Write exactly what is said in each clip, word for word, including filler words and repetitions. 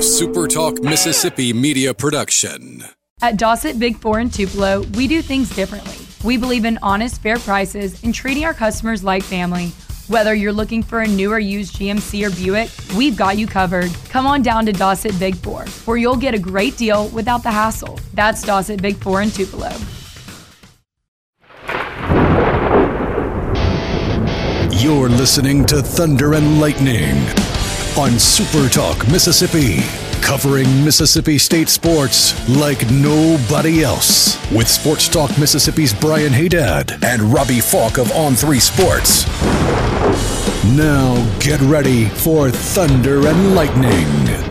A Super Talk Mississippi media production. At Dossett Big Four in Tupelo, we do things differently. We believe in honest, fair prices and treating our customers like family. Whether you're looking for a new or used G M C or Buick, we've got you covered. Come on down to Dossett Big Four, where you'll get a great deal without the hassle. That's Dossett Big Four in Tupelo. You're listening to Thunder and Lightning on Super Talk Mississippi, covering Mississippi State sports like nobody else. With Sports Talk Mississippi's Brian Haydad and Robbie Falk of On three Sports. Now get ready for Thunder and Lightning.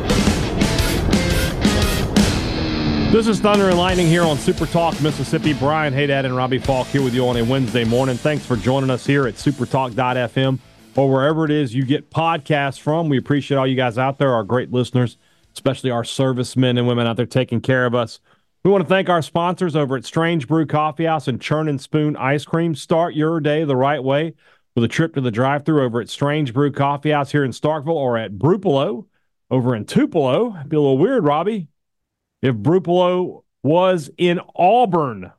This is Thunder and Lightning here on Super Talk Mississippi. Brian Haydad and Robbie Falk here with you on a Wednesday morning. Thanks for joining us here at supertalk dot f m or wherever it is you get podcasts from. We appreciate all you guys out there, our great listeners, especially our servicemen and women out there taking care of us. We want to thank our sponsors over at Strange Brew Coffee House and Churn and Spoon Ice Cream. Start your day the right way with a trip to the drive-thru over at Strange Brew Coffee House here in Starkville or at Brupolo over in Tupelo. It'd be a little weird, Robbie, if Brupolo was in Auburn.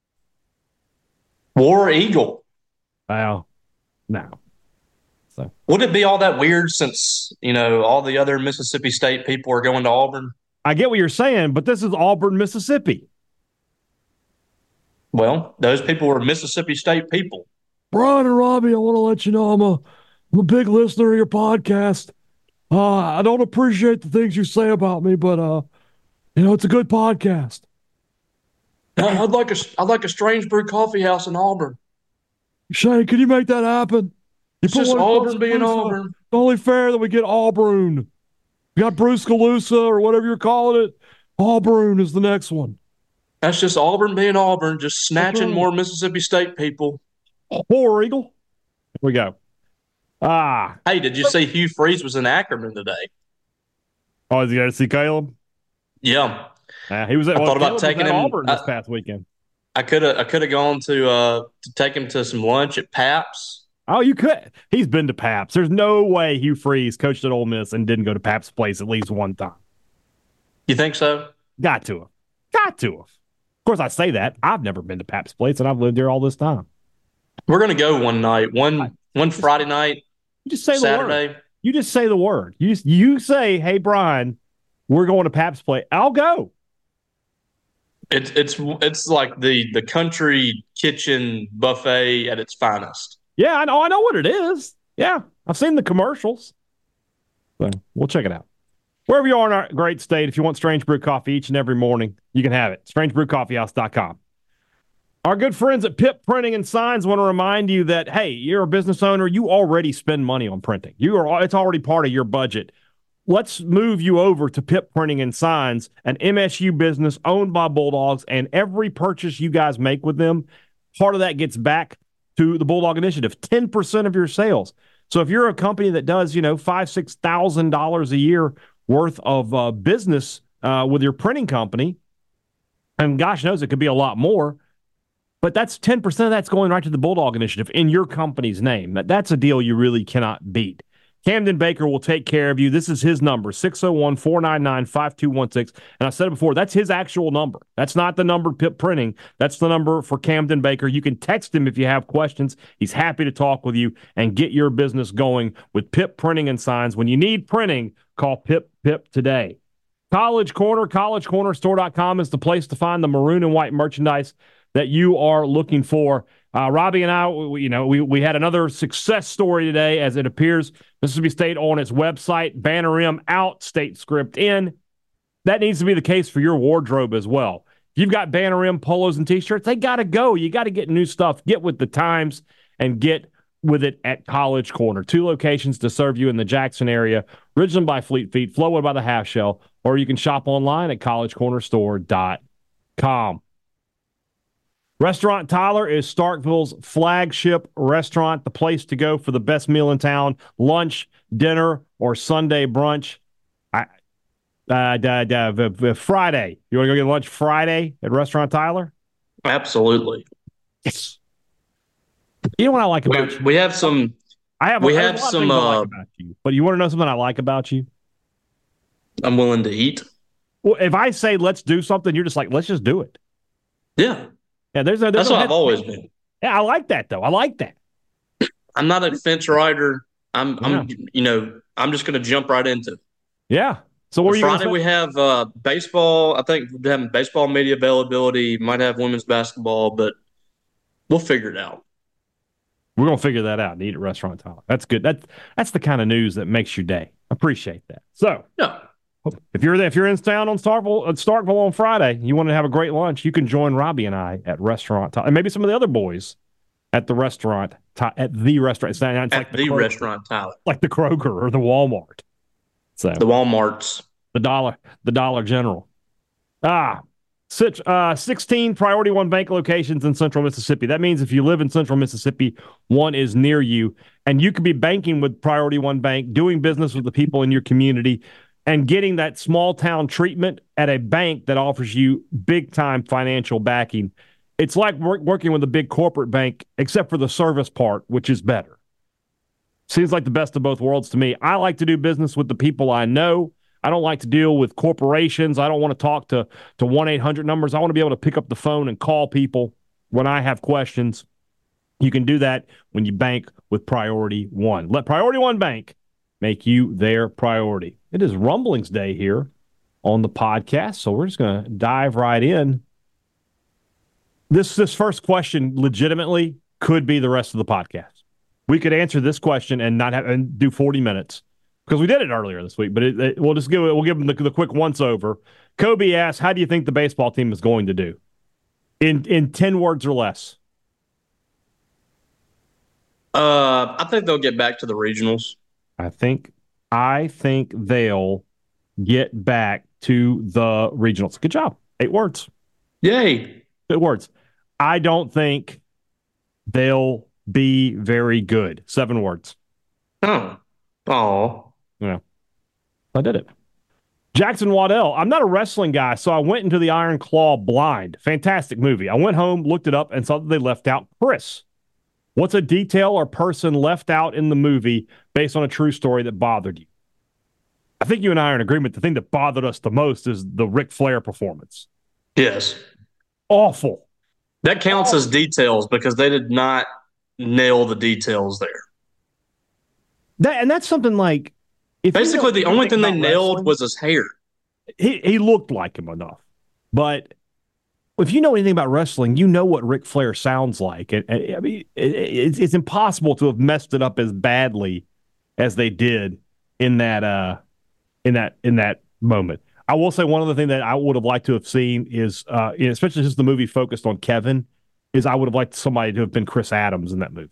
War Eagle. Well, no. So. Would it be all that weird since, you know, all the other Mississippi State people are going to Auburn? I get what you're saying, but this is Auburn, Mississippi. Well, those people were Mississippi State people. Brian and Robbie, I want to let you know I'm a, I'm a big listener of your podcast. Uh, I don't appreciate the things you say about me, but, uh, you know, it's a good podcast. I'd like a, I'd like a Strange Brew Coffee House in Auburn. Shane, can you make that happen? You it's just Auburn being Auburn. It's only fair that we get Auburn. We got Bruce Calusa or whatever you're calling it. Auburn is the next one. That's just Auburn being Auburn, just snatching okay. more Mississippi State people. War Eagle. Here we go. Ah. Hey, did you see Hugh Freeze was in Ackerman today? Oh, is he going to see Caleb? Yeah. Uh, he was at, I well, thought Caleb about taking him Auburn this I, past weekend. I could have I could have gone to uh, to take him to some lunch at Pap's. Oh, you could. He's been to Pap's. There's no way Hugh Freeze coached at Ole Miss and didn't go to Pap's Place at least one time. You think so? Got to have. Got to have. Of course, I say that. I've never been to Pap's Place, and I've lived here all this time. We're going to go one night, one one Friday night, you just say Saturday. The word. You just say the word. You, just, you say, hey, Brian, we're going to Pap's Place. I'll go. It's it's it's like the, the country kitchen buffet at its finest. Yeah, I know. I know what it is. Yeah, I've seen the commercials. So we'll check it out. Wherever you are in our great state, if you want Strange Brew Coffee each and every morning, you can have it. strange brew coffee house dot com. Our good friends at Pip Printing and Signs want to remind you that, hey, you're a business owner. You already spend money on printing. You are. It's already part of your budget. Let's move you over to Pip Printing and Signs, an M S U business owned by Bulldogs, and every purchase you guys make with them, part of that gets back to the Bulldog Initiative, ten percent of your sales. So if you're a company that does, you know, five thousand dollars, six thousand dollars a year worth of uh, business uh, with your printing company, and gosh knows it could be a lot more, but that's ten percent of that's going right to the Bulldog Initiative in your company's name. That's a deal you really cannot beat. Camden Baker will take care of you. This is his number, six oh one, four nine nine, five two one six. And I said it before, that's his actual number. That's not the number Pip Printing. That's the number for Camden Baker. You can text him if you have questions. He's happy to talk with you and get your business going with Pip Printing and Signs. When you need printing, call Pip Pip today. College Corner, college corner store dot com is the place to find the maroon and white merchandise that you are looking for. Uh, Robbie and I, we, you know, we, we had another success story today, as it appears Mississippi State on its website, Banner M out, State Script in. That needs to be the case for your wardrobe as well. If you've got Banner M polos and T-shirts, they got to go. You got to get new stuff. Get with the times and get with it at College Corner. Two locations to serve you in the Jackson area. Ridgeland by Fleet Feet, Flowwood by the Half Shell, or you can shop online at college corner store dot com. Restaurant Tyler is Starkville's flagship restaurant, the place to go for the best meal in town, lunch, dinner, or Sunday brunch. I, uh, da, da, v- v- Friday. You want to go get lunch Friday at Restaurant Tyler? Absolutely. Yes. You know what I like about we, you? We have some. I have. We I have, have some. Uh, like about you, but you want to know something I like about you? I'm willing to eat. Well, if I say let's do something, you're just like, let's just do it. Yeah. Yeah, there's, there's That's no what I've always been. Yeah, I like that though. I like that. I'm not a fence rider. I'm, Yeah. I'm, you know, I'm just going to jump right into it. Yeah. So what are you Friday gonna we have uh, baseball. I think we're having baseball media availability. Might have women's basketball, but we'll figure it out. We're gonna figure that out and eat at Restaurant Tyler. That's good. That's that's the kind of news that makes your day. Appreciate that. So Yeah. if you're there, if you're in town on Starkville, uh, Starkville on Friday, you want to have a great lunch, you can join Robbie and I at Restaurant Tyler, and maybe some of the other boys at the restaurant at the restaurant. It's, not, it's At like the, the Kroger, restaurant, Tyler. like the Kroger or the Walmart. So The Walmarts. the dollar, the Dollar General. Ah, such uh, sixteen Priority One Bank locations in Central Mississippi. That means if you live in Central Mississippi, one is near you, and you could be banking with Priority One Bank, doing business with the people in your community, and getting that small town treatment at a bank that offers you big time financial backing. It's like work, working with a big corporate bank, except for the service part, which is better. Seems like the best of both worlds to me. I like to do business with the people I know. I don't like to deal with corporations. I don't want to talk to, to one eight hundred numbers. I want to be able to pick up the phone and call people when I have questions. You can do that when you bank with Priority One. Let Priority One Bank make you their priority. It is Rumblings Day here on the podcast, so we're just going to dive right in. This, this first question legitimately could be the rest of the podcast. We could answer this question and not have and do forty minutes. Because we did it earlier this week, but it, it, we'll just give it. We'll give them the, the quick once over. Kobe asks, "How do you think the baseball team is going to do?" In in ten words or less. Uh, I think they'll get back to the regionals. I think I think they'll get back to the regionals. Good job. Eight words. Yay! Good words. I don't think they'll be very good. Seven words. Oh, oh. Yeah, I did it. Jackson Waddell, I'm not a wrestling guy, so I went into the Iron Claw blind. Fantastic movie. I went home, looked it up, and saw that they left out Chris. What's a detail or person left out in the movie based on a true story that bothered you? I think you and I are in agreement. The thing that bothered us the most is the Ric Flair performance. Yes. Awful. That counts as details because they did not nail the details there. That and that's something like if basically the only thing they nailed wrestling, was his hair. He he looked like him enough, but if you know anything about wrestling, you know what Ric Flair sounds like. And, and I mean, it, it's it's impossible to have messed it up as badly as they did in that uh in that in that moment. I will say one other thing that I would have liked to have seen is, uh, especially since the movie focused on Kevin, is I would have liked somebody to have been Chris Adams in that movie.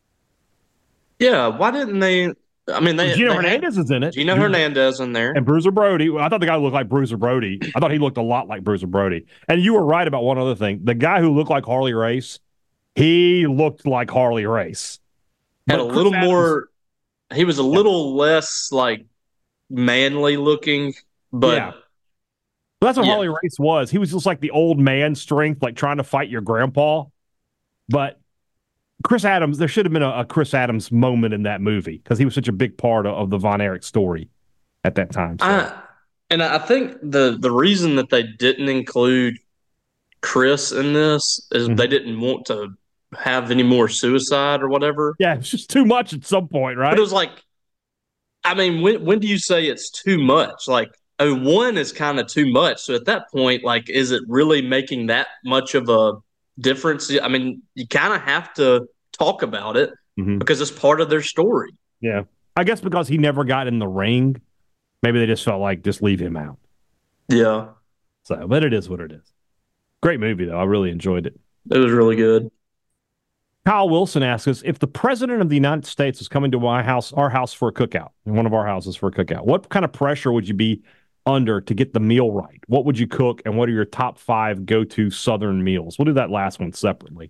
Yeah, why didn't they? I mean, they Gino they Hernandez had, is in it. Gino Hernandez in there, and Bruiser Brody. I thought the guy looked like Bruiser Brody. I thought he looked a lot like Bruiser Brody. And you were right about one other thing. The guy who looked like Harley Race, he looked like Harley Race. Had But a Chris little Adams, more. He was a little less like manly looking, but yeah. But that's what yeah. Harley Race was. He was just like the old man strength, like trying to fight your grandpa. But Chris Adams, there should have been a, a Chris Adams moment in that movie because he was such a big part of, of the Von Erich story at that time. So. I, and I think the the reason that they didn't include Chris in this is Mhm. they didn't want to have any more suicide or whatever. Yeah, it's just too much at some point, right? But it was like, I mean, when when do you say it's too much? Like, oh, one is kind of too much. So at that point, like, is it really making that much of a difference? I mean, you kind of have to talk about it Mhm. because it's part of their story. Yeah. I guess because he never got in the ring, maybe they just felt like just leave him out. Yeah, So, but it is what it is. Great movie, though. I really enjoyed it. it was really good. Kyle Wilson asks us, if the president of the United States is coming to my house, our house for a cookout, one of our houses for a cookout, what kind of pressure would you be under to get the meal right? What would you cook, and what are your top five go-to Southern meals? We'll do that last one separately.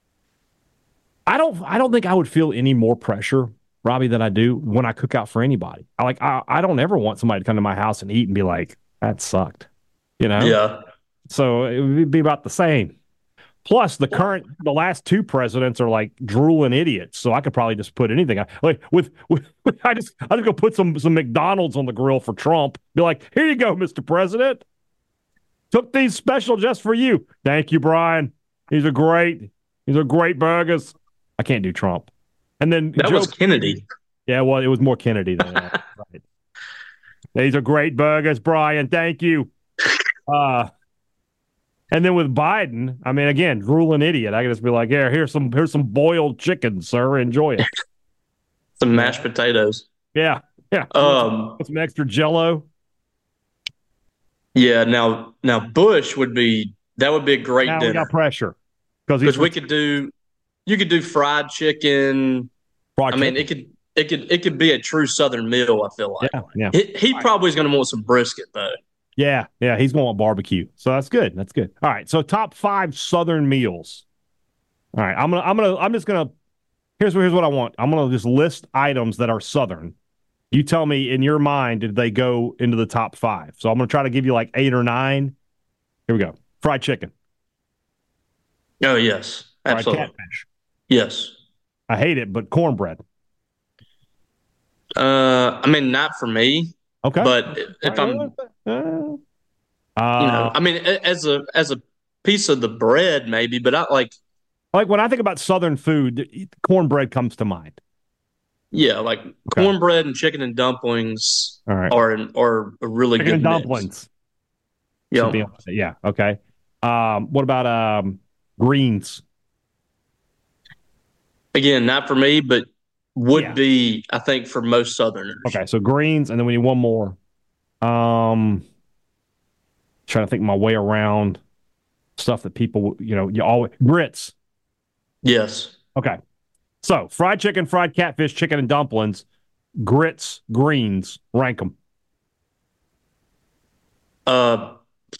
I don't I don't think I would feel any more pressure, Robbie, than I do when I cook out for anybody. I like I, I don't ever want somebody to come to my house and eat and be like, that sucked. You know? Yeah. So it would be about the same. Plus, the current, the last two presidents are like drooling idiots. So I could probably just put anything. Like with, with I just, I just go put some some McDonald's on the grill for Trump. Be like, here you go, Mister President. Took these special just for you. Thank you, Brian. These are great. These are great burgers. I can't do Trump. And then that Joe, was Kennedy. Yeah, well, it was more Kennedy than that. Right. These are great burgers, Brian. Thank you. Uh And then with Biden, I mean, again, drooling idiot. I can just be like, "Yeah, here's some here's some boiled chicken, sir. Enjoy it." Some mashed potatoes. Yeah, yeah. Um, Put some extra Jello. Yeah. Now, now Bush would be that would be a great Now we dinner got pressure because we could do you could do fried chicken. fried I mean, chicken. it could it could it could be a true Southern meal. I feel like. Yeah, yeah. He, he probably is going to want some brisket though. Yeah, yeah, he's going to want barbecue. So that's good. That's good. All right. So top five Southern meals. All right. I'm gonna I'm gonna I'm just gonna here's what here's what I want. I'm gonna just list items that are Southern. You tell me in your mind, did they go into the top five? So I'm gonna try to give you like eight or nine. Here we go. Fried chicken. Oh yes, absolutely. Fried catfish. Yes. I hate it, but cornbread. Uh, I mean, not for me. Okay. But if I'm, uh, you know, I mean, as a as a piece of the bread, maybe. But I like, like when I think about Southern food, cornbread comes to mind. Yeah, like okay. cornbread and chicken and dumplings All right. are an, are a really chicken good and dumplings. Yeah. Yeah. Okay. Um, what about um, greens? Again, not for me, but would yeah. be, I think, for most Southerners. Okay, so greens, and then we need one more. Um, trying to think my way around stuff that people, you know, you always grits. Yes. Okay. So fried chicken, fried catfish, chicken and dumplings, grits, greens. Rank them. Uh,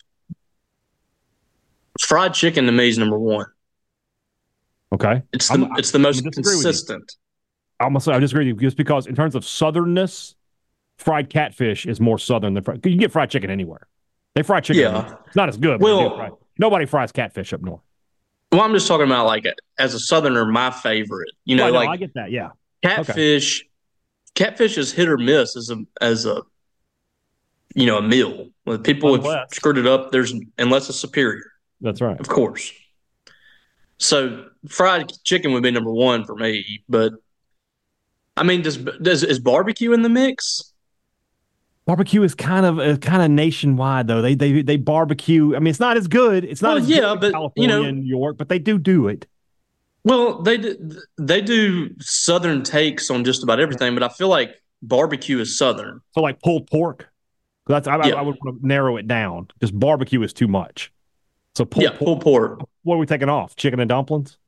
fried chicken to me is number one. Okay. It's the I'm, it's the most consistent. I'm gonna say I disagree with you just because in terms of southernness, fried catfish is more southern than fried. You can get fried chicken anywhere. They fry chicken. Yeah. It's not as good. Well, fry. Nobody fries catfish up north. Well, I'm just talking about like as a southerner, my favorite. You know, well, like no, I get that. Yeah. Catfish. Okay. Catfish is hit or miss as a as a you know a meal. When people unless. have screwed it up, there's unless it's superior. That's right. Of course. So fried chicken would be number one for me, but I mean, does does is barbecue in the mix? Barbecue is kind of uh, kind of nationwide though. They they they barbecue. I mean, it's not as good. It's not well, as yeah, good but in California you know, and New York, but they do do it. Well, they do, they do southern takes on just about everything, but I feel like barbecue is southern. So like pulled pork. That's I, yeah. I, I would narrow it down. Just barbecue is too much. So pulled yeah, pork. pulled pork. What are we taking off? Chicken and dumplings?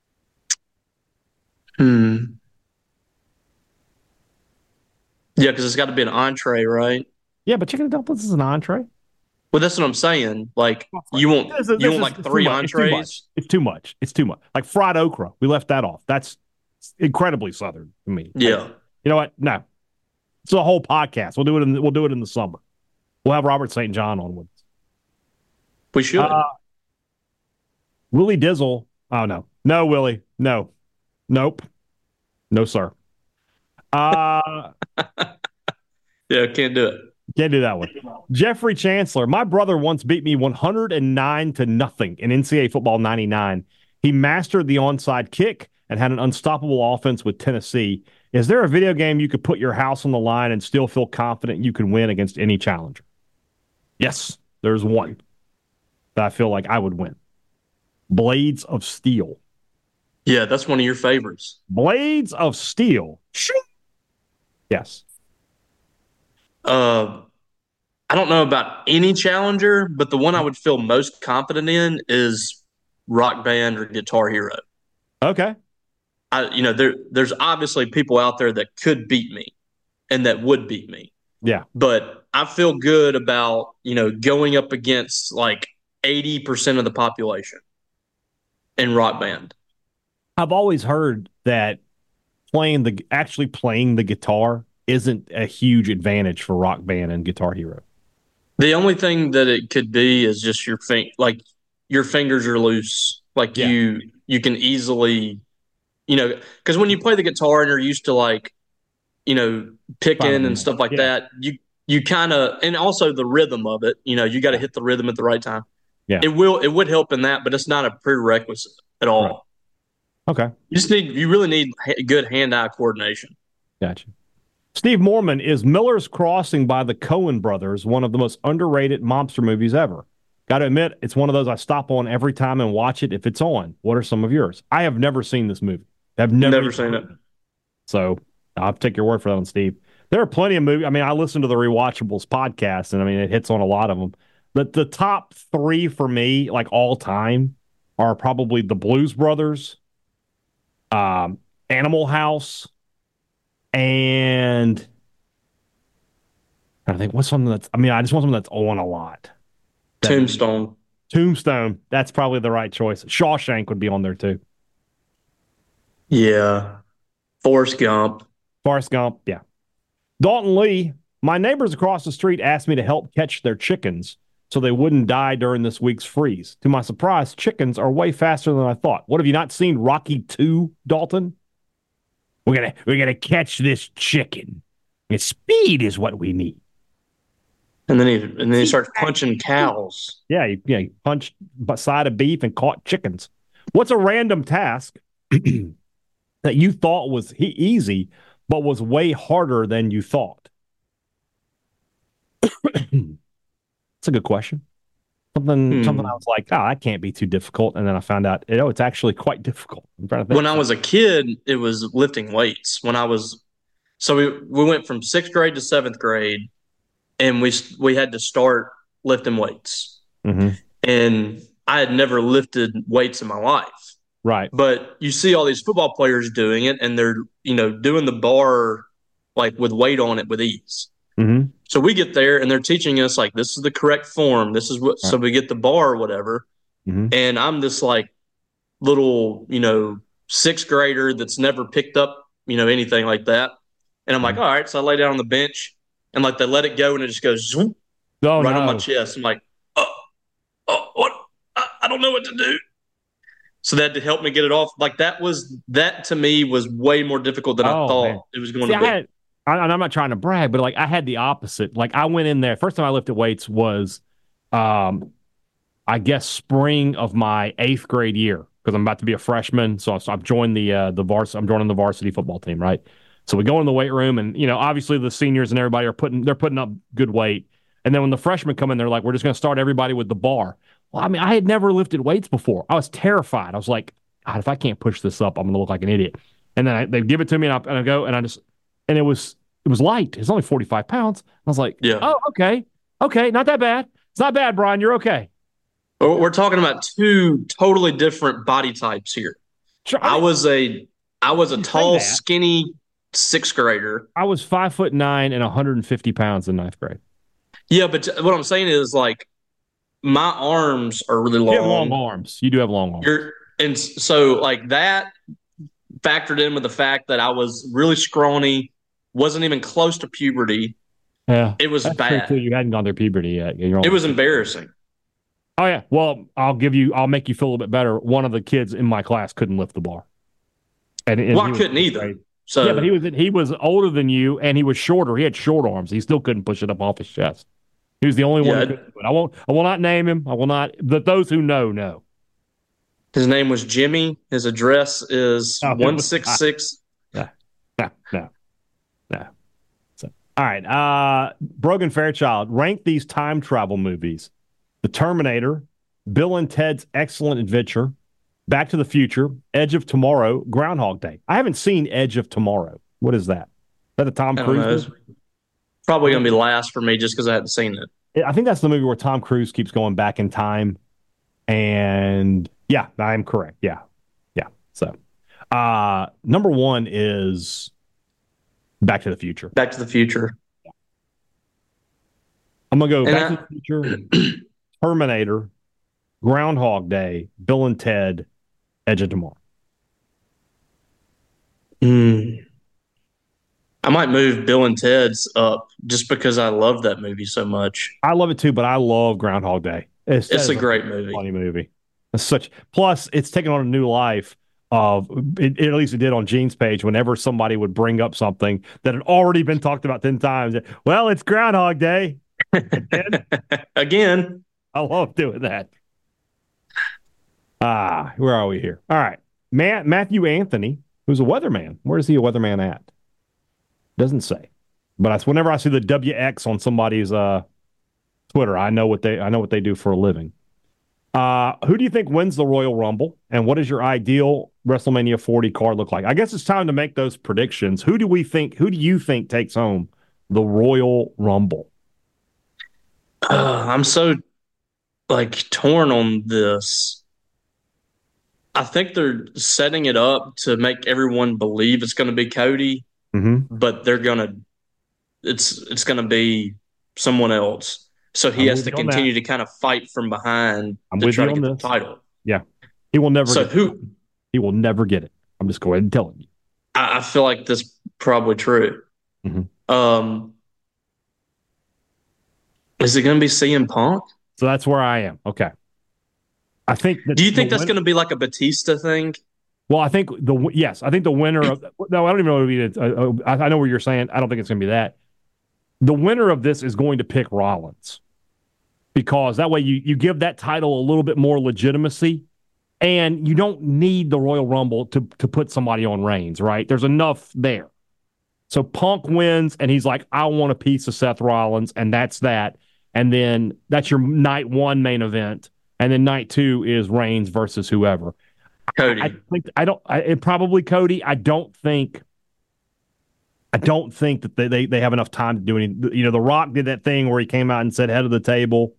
Hmm. Yeah, because it's got to be an entree, right? Yeah, but chicken and dumplings is an entree. Well, that's what I'm saying. Like you want this is, you this want is, like three it's entrees. It's too, much. It's too much. It's too much. Like fried okra, we left that off. That's incredibly southern to me. Yeah. Like, you know what? No, it's a whole podcast. We'll do it. In, we'll do it in the summer. We'll have Robert Saint John on with us. We should. Uh, Willie Dizzle. Oh no, no Willie. No, nope, no sir. Uh yeah, can't do it. Can't do that one. Jeffrey Chancellor. My brother once beat me one hundred nine to nothing in N C double A football ninety-nine. He mastered the onside kick and had an unstoppable offense with Tennessee. Is there a video game you could put your house on the line and still feel confident you can win against any challenger? Yes, there's one that I feel like I would win. Blades of Steel. Yeah, that's one of your favorites. Blades of Steel. Yes. Uh, I don't know about any challenger, but the one I would feel most confident in is Rock Band or Guitar Hero. Okay. I, you know, there there's obviously people out there that could beat me and that would beat me. Yeah. But I feel good about, you know, going up against like eighty percent of the population in Rock Band. I've always heard that playing the actually playing the guitar isn't a huge advantage for Rock Band and Guitar Hero. The only thing that it could be is just your fin- like your fingers are loose Like Yeah. you you can easily, you know, because when you play the guitar and you're used to like, you know, picking and stuff like Yeah. that, you you kind of, and also the rhythm of it, you know, you got to Yeah. hit the rhythm at the right time. Yeah. It will it would help in that, but it's not a prerequisite at all. Right. Okay. You just need you really need ha- good hand-eye coordination. Gotcha. Steve Mormon, is Miller's Crossing by the Coen brothers one of the most underrated mobster movies ever? Got to admit, it's one of those I stop on every time and watch it if it's on. What are some of yours? I have never seen this movie. I've never, Never seen it. So I'll take your word for that one, Steve. There are plenty of movies. I mean, I listen to the Rewatchables podcast, and I mean, it hits on a lot of them. But the top three for me, like all time, are probably The Blues Brothers, um, Animal House, and I think what's something that's, I mean, I just want something that's on a lot. That Tombstone. Tombstone. That's probably the right choice. Shawshank would be on there too. Yeah. Forrest Gump. Forrest Gump. Yeah. Dalton Lee. My neighbors across the street asked me to help catch their chickens so they wouldn't die during this week's freeze. To my surprise, chickens are way faster than I thought. What, have you not seen Rocky two, Dalton? We're gonna we're gonna catch this chicken. And speed is what we need. And then he and then he starts punching cows. Yeah, you, yeah, you punched a side of beef and caught chickens. What's a random task that you thought was he- easy, but was way harder than you thought? That's a good question. Something, Hmm. something I was like, oh, that can't be too difficult, and then I found out, you know, it's actually quite difficult. I'm trying to think. When I was a kid, it was lifting weights. When I was so we we went from sixth grade to seventh grade, and we we had to start lifting weights. Mm-hmm. And I had never lifted weights in my life. Right. But you see all these football players doing it, and they're, you know, doing the bar like with weight on it with ease. Mm-hmm. So we get there, and they're teaching us like this is the correct form. This is what. Right. So we get the bar or whatever, Mm-hmm. and I'm this like little, you know, sixth grader that's never picked up, you know, anything like that. And I'm like, Mm-hmm. all right. So I lay down on the bench, and like they let it go, and it just goes zoom, Oh, right no. on my chest. I'm like, oh, oh what? I, I don't know what to do. So they had to help me get it off. Like that was that to me was way more difficult than Oh, I thought man. it was going See, to be. I had, I, and I'm not trying to brag, but like I had the opposite. Like I went in there. First time I lifted weights was, um, I guess spring of my eighth grade year because I'm about to be a freshman. So I've, I've joined the uh, the vars. I'm joining the varsity football team, right? So we go in the weight room, and you know, obviously the seniors and everybody are putting they're putting up good weight. And then when the freshmen come in, they're like, "We're just going to start everybody with the bar." Well, I mean, I had never lifted weights before. I was terrified. I was like, God, if I can't push this up, I'm going to look like an idiot. And then I, they give it to me, and I, and I go, and I just, and it was, it was light. It's only forty-five pounds. I was like, Yeah. oh, okay. Okay. Not that bad. It's not bad, Brian. You're okay. We're we're talking about two totally different body types here. Sure, I was a I was a You say tall, that. skinny sixth grader. I was five foot nine and one hundred fifty pounds in ninth grade. Yeah, but what I'm saying is like my arms are really long. You have long arms. You do have long arms. You're, and so like that factored in with the fact that I was really scrawny, wasn't even close to puberty. Yeah. It was That's bad. true, too. You hadn't gone through puberty yet. You're It was embarrassing. Oh, yeah. Well, I'll give you, I'll make you feel a little bit better. One of the kids in my class couldn't lift the bar. And, and Well, he I was couldn't either. great. So Yeah, but he was he was older than you, and he was shorter. He had short arms. He still couldn't push it up off his chest. He was the only one Yeah, who could do it. I won't. I will not name him. I will not. But those who know know. his name was Jimmy. His address is Oh, it was one six six. No, no, no, no. So, all right. Uh, Brogan Fairchild, rank these time travel movies: The Terminator, Bill and Ted's Excellent Adventure, Back to the Future, Edge of Tomorrow, Groundhog Day. I haven't seen Edge of Tomorrow. What is that? Is that a Tom I don't know. Cruise It's movie? probably going to be last for me just because I hadn't seen it. I think that's the movie where Tom Cruise keeps going back in time. And yeah, I'm correct. Yeah. Yeah. So, uh, number one is Back to the Future. Back to the Future. I'm going to go And Back I- to the Future, Terminator, Groundhog Day, Bill and Ted, Edge of Tomorrow. Mm. I might move Bill and Ted's up just because I love that movie so much. I love it too, but I love Groundhog Day. It's, It's that a is great movie. funny movie. Such plus, it's taken on a new life. Of it, it, at least it did on Gene's page. Whenever somebody would bring up something that had already been talked about ten times, well, it's Groundhog Day again. Again. I love doing that. Ah, where are we here? All right, Matt, Matthew Anthony, who's a weatherman. Where is he a weatherman at? Doesn't say. But I, whenever I see the W X on somebody's uh, Twitter, I know what they I know what they do for a living. Uh, who do you think wins the Royal Rumble, and what does your ideal WrestleMania forty card look like? I guess it's time to make those predictions. Who do we think? Who do you think takes home the Royal Rumble? Uh, I'm so like torn on this. I think they're setting it up to make everyone believe it's going to be Cody, mm-hmm. but they're gonna it's it's going to be someone else. So he I'm has to continue to kind of fight from behind I'm to try to get this. the title. Yeah, he will never. So get who? It. He will never get it. I'm just going and telling you. I, I feel like this is probably true. Mm-hmm. Um, is it going to be C M Punk? So that's where I am. Okay. I think. Do you think that's win- going to be like a Batista thing? Well, I think the yes, I think the winner of no, I don't even know what it would be. Uh, uh, I know what you're saying. I don't think it's going to be that. The winner of this is going to pick Rollins. Because that way you, you give that title a little bit more legitimacy, and you don't need the Royal Rumble to, to put somebody on Reigns, right? There's enough there. So Punk wins, and he's like, I want a piece of Seth Rollins, and that's that. And then that's your night one main event, and then night two is Reigns versus whoever. Cody. I, I think I don't. I, it probably Cody. I don't think. I don't think that they, they they have enough time to do any. You know, The Rock did that thing where he came out and said head of the table.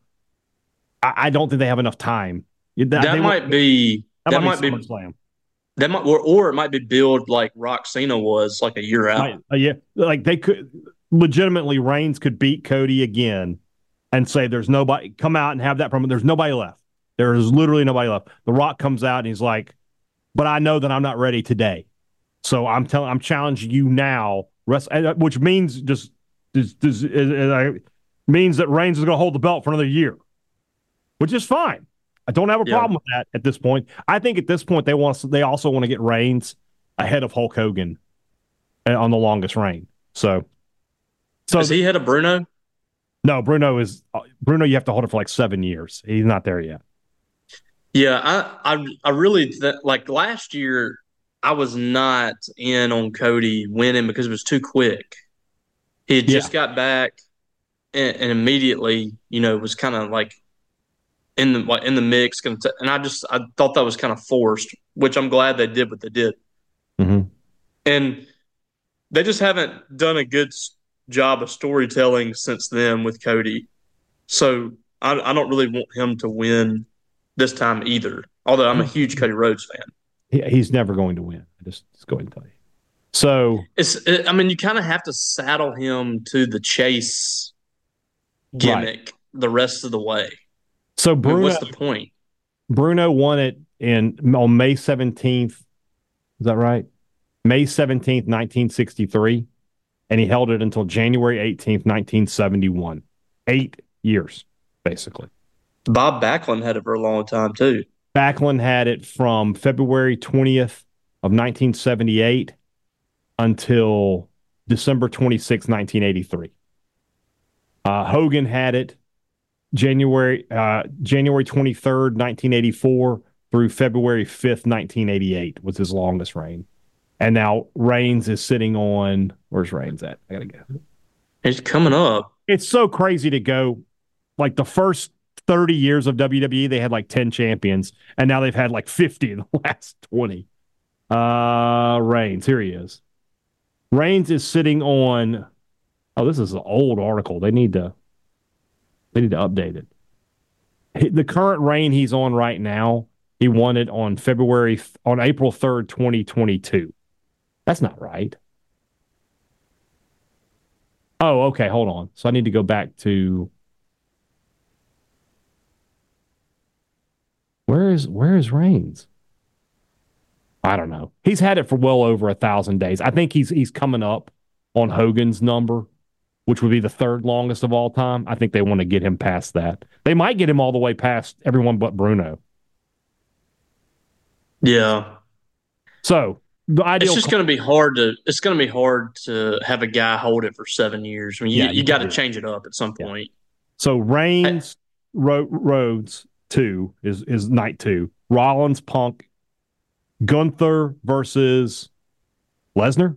I don't think they have enough time. That they might want, be that, that might be, might be that might or, or it might be billed like Rock Cena was like a year out. Right. Uh, yeah, like they could legitimately Reigns could beat Cody again and say there's nobody come out and have that problem. There's nobody left. There is literally nobody left. The Rock comes out and he's like, but I know that I'm not ready today, so I'm telling I'm challenging you now. Rest, which means just, just, just uh, means that Reigns is going to hold the belt for another year. Which is fine. I don't have a problem yeah. with that at this point. I think at this point they want they also want to get Reigns ahead of Hulk Hogan on the longest reign. So, so is he ahead of Bruno? No, Bruno is Bruno. You have to hold it for like seven years. He's not there yet. Yeah, I I, I really th- like last year. I was not in on Cody winning because it was too quick. He had just yeah. got back and, and immediately, you know, was kind of like. In the in the mix, and I just I thought that was kind of forced, which I'm glad they did what they did. Mm-hmm. And they just haven't done a good job of storytelling since then with Cody. So I, I don't really want him to win this time either. Although I'm a huge Cody Rhodes fan, he, he's never going to win. I just, just go ahead and tell you. So it's it, I mean you kind of have to saddle him to the chase gimmick right. the rest of the way. So Bruno, what's the point? Bruno won it in on May seventeenth. Is that right? May seventeenth, nineteen sixty-three, and he held it until January eighteenth, nineteen seventy-one. Eight years, basically. Bob Backlund had it for a long time too. Backlund had it from February twentieth of nineteen seventy-eight until December twenty-sixth, nineteen eighty-three. Uh, Hogan had it January uh, January twenty-third, nineteen eighty-four through February fifth, nineteen eighty-eight was his longest reign. And now Reigns is sitting on, where's Reigns at? I got to go. It's coming up. It's so crazy to go, like the first thirty years of W W E, they had like ten champions, and now they've had like fifty in the last twenty. Uh, Reigns, here he is. Reigns is sitting on, oh, this is an old article. They need to They need to update it. The current reign he's on right now, he won it on February, on April third, twenty twenty-two. That's not right. Oh, okay, hold on. So I need to go back to, where is, where is Reigns? I don't know. He's had it for well over a thousand days. I think he's he's coming up on Hogan's number, which would be the third longest of all time. I think they want to get him past that. They might get him all the way past everyone but Bruno. Yeah. So the ideal. It's just going to be hard to. It's going to be hard to have a guy hold it for seven years. I mean, you, Yeah, you you got to do. change it up at some Yeah. point. So Reigns, Ro- Rhodes two is is night two. Rollins, Punk, Gunther versus Lesnar.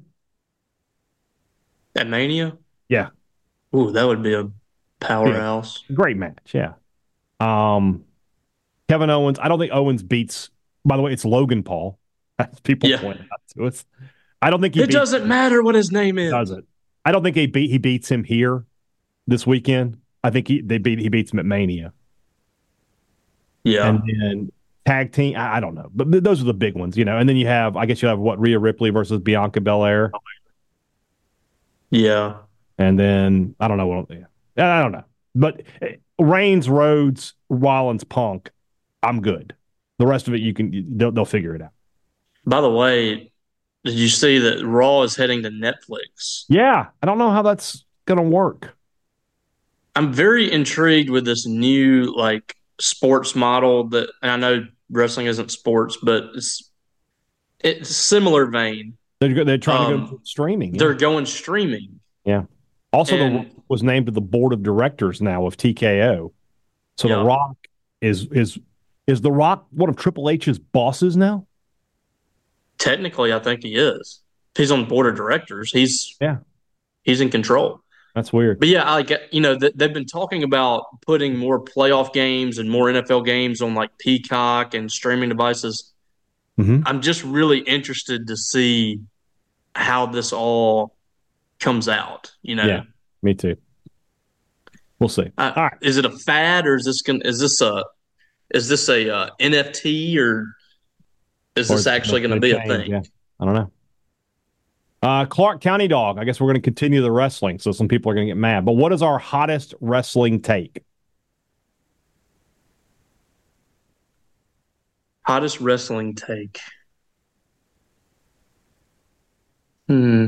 At Mania, Yeah, ooh, that would be a powerhouse. great match. Yeah. Um, Kevin Owens. I don't think Owens beats. By the way, it's Logan Paul. As people Yeah. point out to us. I don't think he It beats, doesn't matter what his name is. does it. I don't think he beat he beats him here this weekend. I think he they beat he beats him at Mania. Yeah. And then tag team, I, I don't know, but th- those are the big ones, you know. And then you have, I guess you have what, Rhea Ripley versus Bianca Belair, Yeah. and then I don't know what. Yeah, I don't know, but eh, Reigns, Rhodes, Rollins, Punk, I'm good. The rest of it, you can they'll, they'll figure it out. By the way, did you see that Raw is heading to Netflix? Yeah, I don't know how that's gonna work. I'm very intrigued with this new like sports model that, and I know wrestling isn't sports, but it's it's similar vein. They're go- they're trying to Um, go streaming. They're Yeah. going streaming. yeah. Also, and- the Rock was named to the board of directors now of T K O. So Yeah. the Rock is is is the Rock one of Triple H's bosses now? Technically, I think he is. If he's on the board of directors, he's Yeah. he's in control. That's weird. But yeah, like you know, th- they've been talking about putting more playoff games and more N F L games on like Peacock and streaming devices. Mhm. I'm just really interested to see how this all comes out. You know, Yeah, me too. We'll see. Uh, All right. is it a fad or is this going is this a is this a uh, N F T or is Or this actually going to be a change, thing? Yeah. I don't know. Uh, Clark County Dog. I guess we're going to continue the wrestling, so some people are going to get mad. But what is our hottest wrestling take? Hottest wrestling take. Hmm.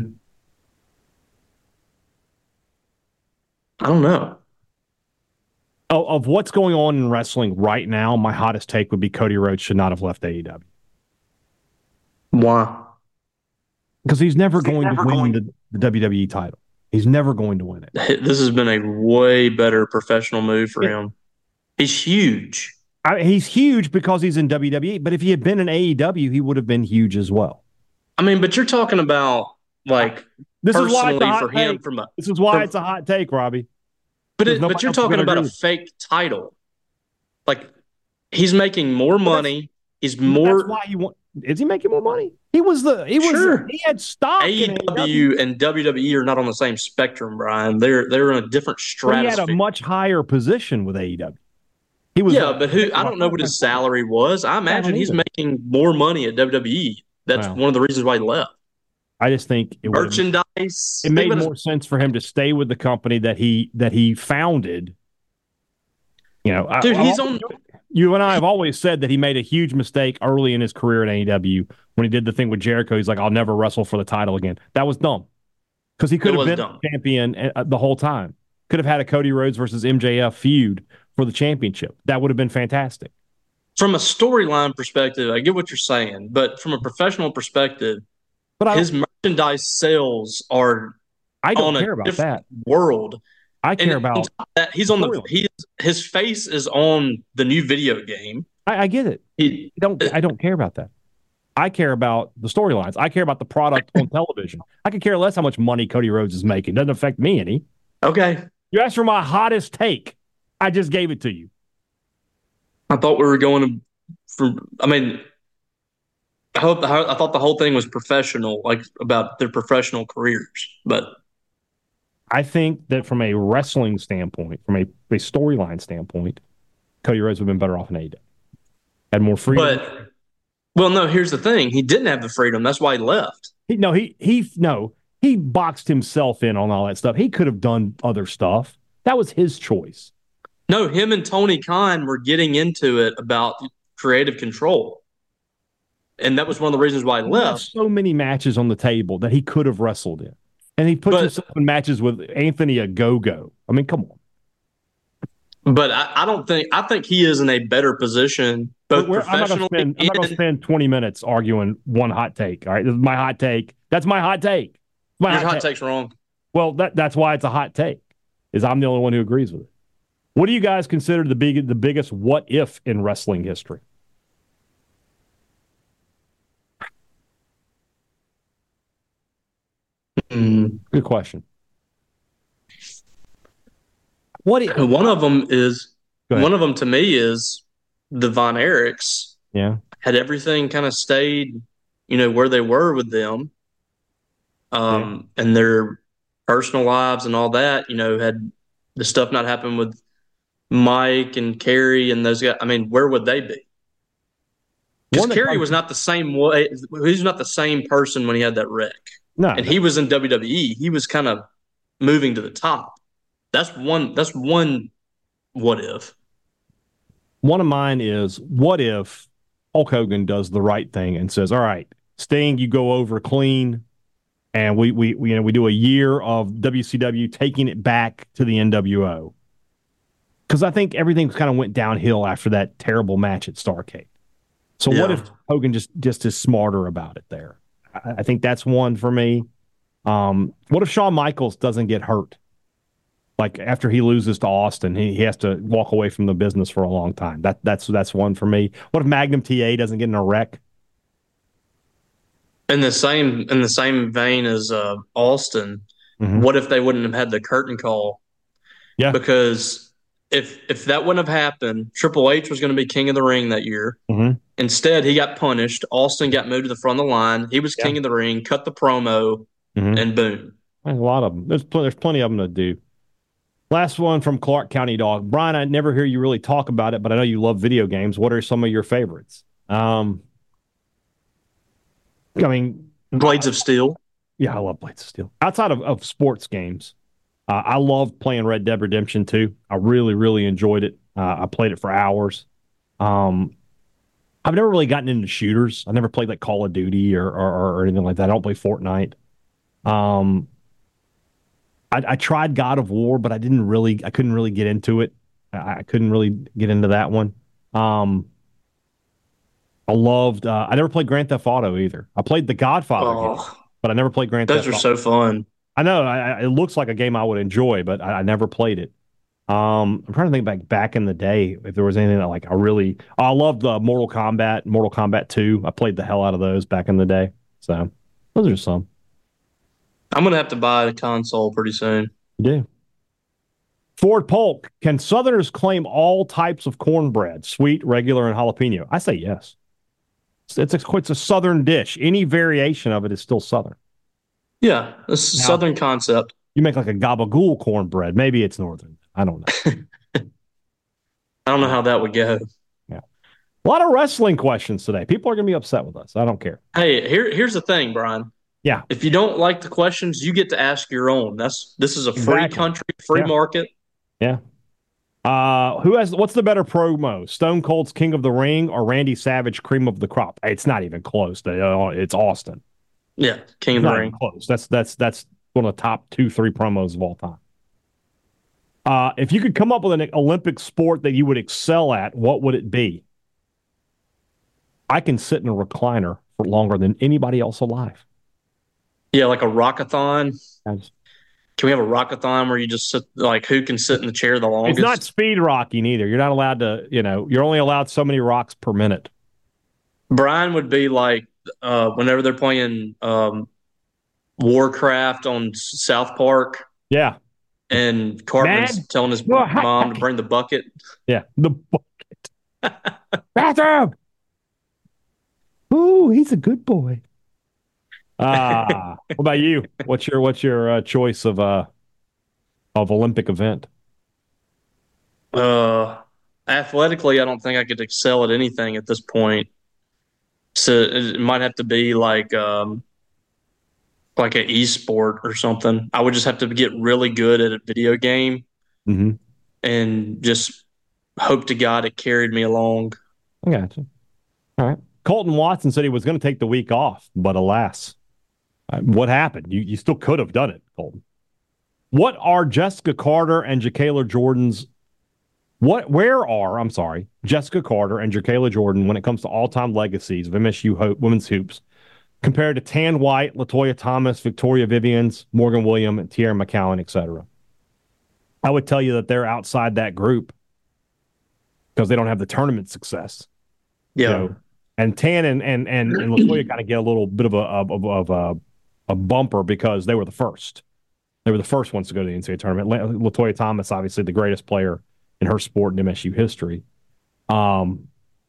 I don't know. Oh, of what's going on in wrestling right now, my hottest take would be Cody Rhodes should not have left A E W. Why? Because he's never He's going never to win going- the, the W W E title. He's never going to win it. This has been a way better professional move for him. He's huge. I, he's huge because he's in W W E, but if he had been in A E W, he would have been huge as well. I mean, but you're talking about like This is why personally it's a hot for him take. from a This is why from- it's a hot take, Robbie. but There's it, nobody but you're else who's talking gonna about a agree. fake title. Like he's making more that's- money. He's That's more why he want. Is he making more money? He was the. He was. Sure. He had stock. in A E W. A E W and W W E are not on the same spectrum, Brian. They're they're in a different But he had stratosphere. a much higher position with A E W. He was. Yeah, but who? I don't know what his salary was. I imagine he's either. making more money at W W E. That's Wow. one of the reasons why he left. I just think it would. Merchandise. It made Think about more sense for him to stay with the company that he that he founded. You know, I- Dude, I- he's on- You and I have always said that he made a huge mistake early in his career at A E W when he did the thing with Jericho. He's like, "I'll never wrestle for the title again." That was dumb because he could It have was been dumb. champion uh, the whole time. Could have had a Cody Rhodes versus M J F feud for the championship. That would have been fantastic. From a storyline perspective, I get what you're saying, but from a professional perspective, But I, his don't, merchandise sales are I don't on care a about different that. world. I And care on about. top of that, he's on the storyline. he's his face is on the new video game. I, I get it. He, I don't. I don't care about that. I care about the storylines. I care about the product on television. I could care less how much money Cody Rhodes is making. Doesn't affect me any. okay, You asked for my hottest take. I just gave it to you. I thought we were going to. From I mean, I hope I thought the whole thing was professional, like about their professional careers, but. I think that from a wrestling standpoint, from a, a storyline standpoint, Cody Rhodes would have been better off in A E W. Had more freedom. But well, no. Here's the thing: he didn't have the freedom. That's why he left. He, no, he he no, he boxed himself in on all that stuff. He could have done other stuff. That was his choice. No, him and Tony Khan were getting into it about creative control, and that was one of the reasons why he He had left. so many matches on the table that he could have wrestled in, and he puts But- himself in matches with Anthony Ogogo. I mean, come on. But I, I don't think I think he is in a better position, both We're, I'm not going to professionally spend. I'm not going to and spend twenty minutes arguing one hot take. All right, this is my hot take. That's my hot take. My your hot hot take. take's wrong. Well, that that's why it's a hot take. Is I'm the only one who agrees with it. What do you guys consider the big the biggest what if in wrestling history? Mm. Good question. What if, One of them is Go ahead. one of them to me is the Von Erichs. Yeah. Had everything kind of stayed, you know, where they were with them, um, and their personal lives and all that, you know, had the stuff not happened with Mike and Kerry and those guys. I mean, where would they be? Because One that Kerry comes- was not the same way. He was not the same person when he had that wreck, No, and he was in W W E. He was kind of moving to the top. That's one. That's one. What if? one of mine is what if Hulk Hogan does the right thing and says, "All right, Sting, you go over clean, and we we, we you know we do a year of W C W taking it back to the N W O." Because I think everything kind of went downhill after that terrible match at Starrcade. So what Yeah. if Hogan just just is smarter about it there? I, I think that's one for me. Um, what if Shawn Michaels doesn't get hurt? Like after he loses to Austin, he, he has to walk away from the business for a long time. That that's that's one for me. What if Magnum T A doesn't get in a wreck? In the same in the same vein as uh, Austin, Mhm. what if they wouldn't have had the curtain call? Yeah. Because if if that wouldn't have happened, Triple H was going to be king of the ring that year. Mhm. Instead, he got punished. Austin got moved to the front of the line. He was Yeah. king of the ring, cut the promo, Mhm. and boom. There's a lot of them. There's pl- there's plenty of them to do. Last one from Clark County Dog. Brian, I never hear you really talk about it, but I know you love video games. What are some of your favorites? Um, I mean, Blades of Steel. yeah, I love Blades of Steel. Outside of, of sports games, uh, I love playing Red Dead Redemption two. I really, really enjoyed it. Uh, I played it for hours. Um, I've never really gotten into shooters. I never played like Call of Duty or, or, or anything like that. I don't play Fortnite. Um, I, I tried God of War, but I didn't really, I couldn't really get into it. I, I couldn't really get into that one. Um, I loved, uh, I never played Grand Theft Auto either. I played The Godfather, games, Oh, but I never played Grand those Theft are Auto. so fun. I know, I, I- it looks like a game I would enjoy, but I, I never played it. Um, I'm trying to think back back in the day if there was anything that like I really, oh, I loved the Mortal Kombat, Mortal Kombat two. I played the hell out of those back in the day. So those are some. I'm gonna have to buy a console pretty soon. Yeah. Ford Polk, can Southerners claim all types of cornbread, sweet, regular, and jalapeno? I say yes. It's, it's, a, it's a Southern dish. Any variation of it is still Southern. Yeah, it's a Now- Southern concept. You make like a gabagool cornbread. Maybe it's Northern. I don't know. I don't know how that would go. A lot of wrestling questions today. People are going to be upset with us. I don't care. Hey, here here's the thing, Brian. Yeah. If you don't like the questions, you get to ask your own. That's this is a free Exactly. country, free Yeah. market. Yeah. Uh, who has what's the better promo? Stone Cold's King of the Ring or Randy Savage Cream of the Crop? It's not even close. It's Austin. Yeah, King It's of the not Ring. even close. That's that's that's one of the top two, three promos of all time. Uh, if you could come up with an Olympic sport that you would excel at, what would it be? I can sit in a recliner for longer than anybody else alive. Yeah, like a rockathon. I just- Can we have a rockathon where you just sit like who can sit in the chair the longest? It's not speed rocking either. You're not allowed to, you know, you're only allowed so many rocks per minute. Brian would be like uh, whenever they're playing um, Warcraft on S- South Park, Yeah. and Cartman's Dad? telling his Well, mom to bring the bucket. Yeah. The bucket. Bathroom. Ooh, he's a good boy. Ah, what about you? What's your what's your uh, choice of uh of Olympic event? Uh, athletically, I don't think I could excel at anything at this point. So it might have to be like um, like an e-sport or something. I would just have to get really good at a video game Mm-hmm. and just hope to God it carried me along. I got you. All right. Colton Watson said he was going to take the week off, but alas, uh, what happened? You you still could have done it, Colton. What are Jessica Carter and Jacayla Jordan's What? Where are, I'm sorry, Jessica Carter and Jacayla Jordan when it comes to all-time legacies of M S U ho- women's hoops compared to Tan White, LaToya Thomas, Victoria Vivians, Morgan Williams, and Tierra McCowan, et cetera? I would tell you that they're outside that group because they don't have the tournament success. Yeah. You know? And Tan and and and, and LaToya kind of get a little bit of a of, of a, a bumper because they were the first. They were the first ones to go to the N C double A tournament. LaToya Thomas, obviously the greatest player in her sport in M S U history. Um,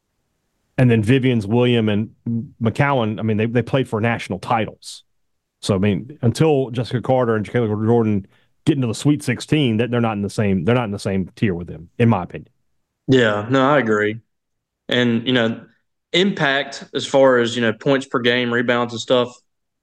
and then Vivian's, William, and McCowan, I mean, they they played for national titles. So, I mean, until Jessica Carter and Jacayla Jordan get into the Sweet sixteen, that they're not in the same they're not in the same tier with them, in my opinion. Yeah, no, I agree. And, you know, impact as far as, you know, points per game, rebounds and stuff,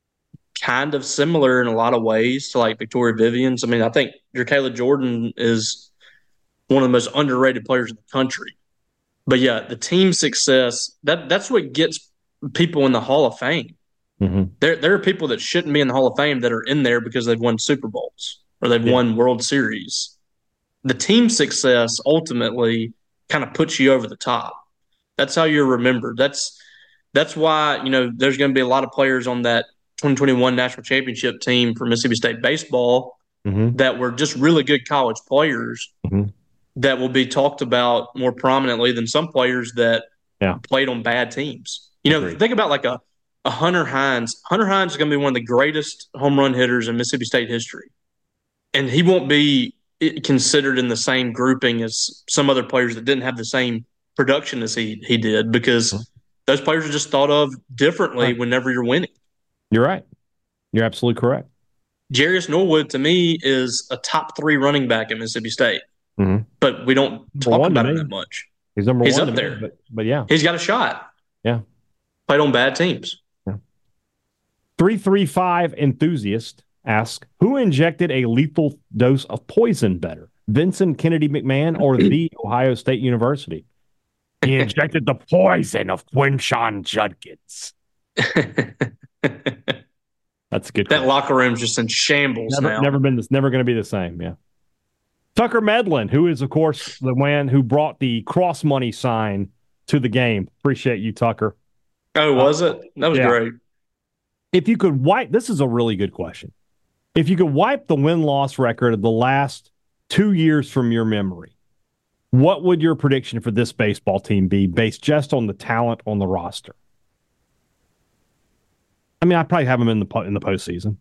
kind of similar in a lot of ways to like Victoria Vivians. I mean, I think Jacayla Jordan is one of the most underrated players in the country. But yeah, the team success, that that's what gets people in the Hall of Fame. Mm-hmm. There there are people that shouldn't be in the Hall of Fame that are in there because they've won Super Bowls or they've Yeah. won World Series. The team success ultimately kind of puts you over the top. That's how you're remembered. That's that's why, you know, there's going to be a lot of players on that twenty twenty-one national championship team for Mississippi State baseball Mm-hmm. that were just really good college players Mm-hmm. that will be talked about more prominently than some players that Yeah. played on bad teams. You know, Agreed. think about like a, a Hunter Hines. Hunter Hines is going to be one of the greatest home run hitters in Mississippi State history. And he won't be considered in the same grouping as some other players that didn't have the same production as he, he did because those players are just thought of differently Right. whenever you're winning. You're right. You're absolutely correct. Jarius Norwood, to me, is a top three running back at Mississippi State. Mm-hmm. But we don't talk one to about me. him that much. He's number He's one up to me, there. but, but yeah. He's got a shot. Yeah. Played on bad teams. three three five Enthusiast asks, who injected a lethal dose of poison better, Vincent Kennedy McMahon or the Ohio State University? He injected the poison of Quinshon Judkins. That's a good That question. locker room's just in shambles Never, now. never been this. Never going to be the same. Yeah. Tucker Medlin, who is of course the man who brought the cross money sign to the game. Appreciate you, Tucker. Oh, was it? That was yeah. great. If you could wipe, this is a really good question. If you could wipe the win-loss record of the last two years from your memory, what would your prediction for this baseball team be based just on the talent on the roster? I mean, I probably have them in the po- in the postseason.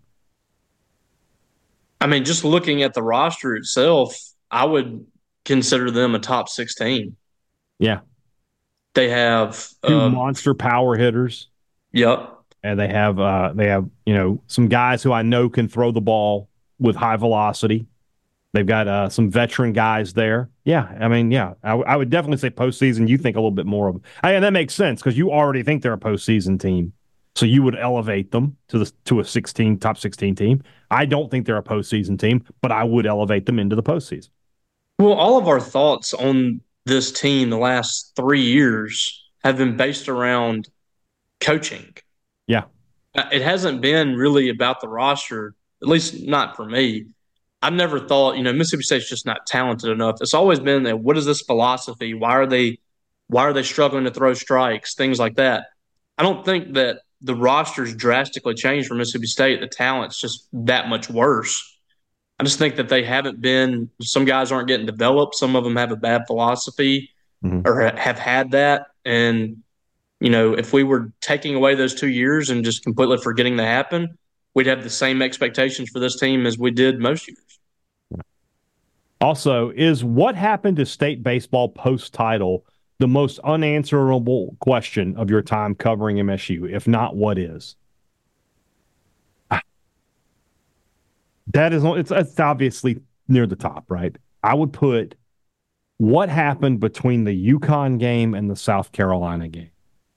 I mean, just looking at the roster itself, I would consider them a top sixteen. Yeah, They have two uh, monster power hitters, yep. and they have uh, they have you know some guys who I know can throw the ball with high velocity. They've got uh, some veteran guys there. Yeah, I mean, yeah, I, w- I would definitely say postseason. You think a little bit more of them, I, and that makes sense because you already think they're a postseason team, so you would elevate them to the to a sixteen top sixteen team. I don't think they're a postseason team, but I would elevate them into the postseason. Well, all of our thoughts on this team the last three years have been based around coaching. Yeah, Uh, It hasn't been really about the roster, at least not for me. I've never thought, you know, Mississippi State's just not talented enough. It's always been that what is this philosophy? Why are they why are they struggling to throw strikes? Things like that. I don't think that the roster's drastically changed for Mississippi State. The talent's just that much worse. I just think that they haven't been some guys aren't getting developed. Some of them have a bad philosophy Mhm. or ha- have had that. And, you know, if we were taking away those two years and just completely forgetting that happened, we'd have the same expectations for this team as we did most years. Also, is what happened to state baseball post-title the most unanswerable question of your time covering M S U? If not, what is? That is, it's, it's obviously near the top, right? I would put what happened between the UConn game and the South Carolina game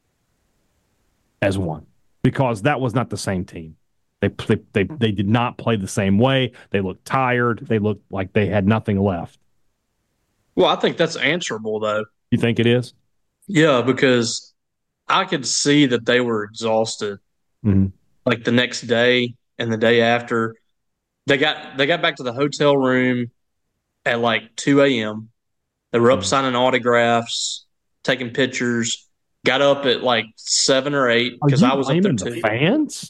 as one, because that was not the same team. They, they they they did not play the same way. They looked tired. They looked like they had nothing left. Well, I think that's answerable, though. You think it is? Yeah, because I could see that they were exhausted. Mm-hmm. Like the next day and the day after, they got they got back to the hotel room at like two a.m. They were up mm-hmm. signing autographs, taking pictures. Got up at like seven or eight because I was up there too. The fans?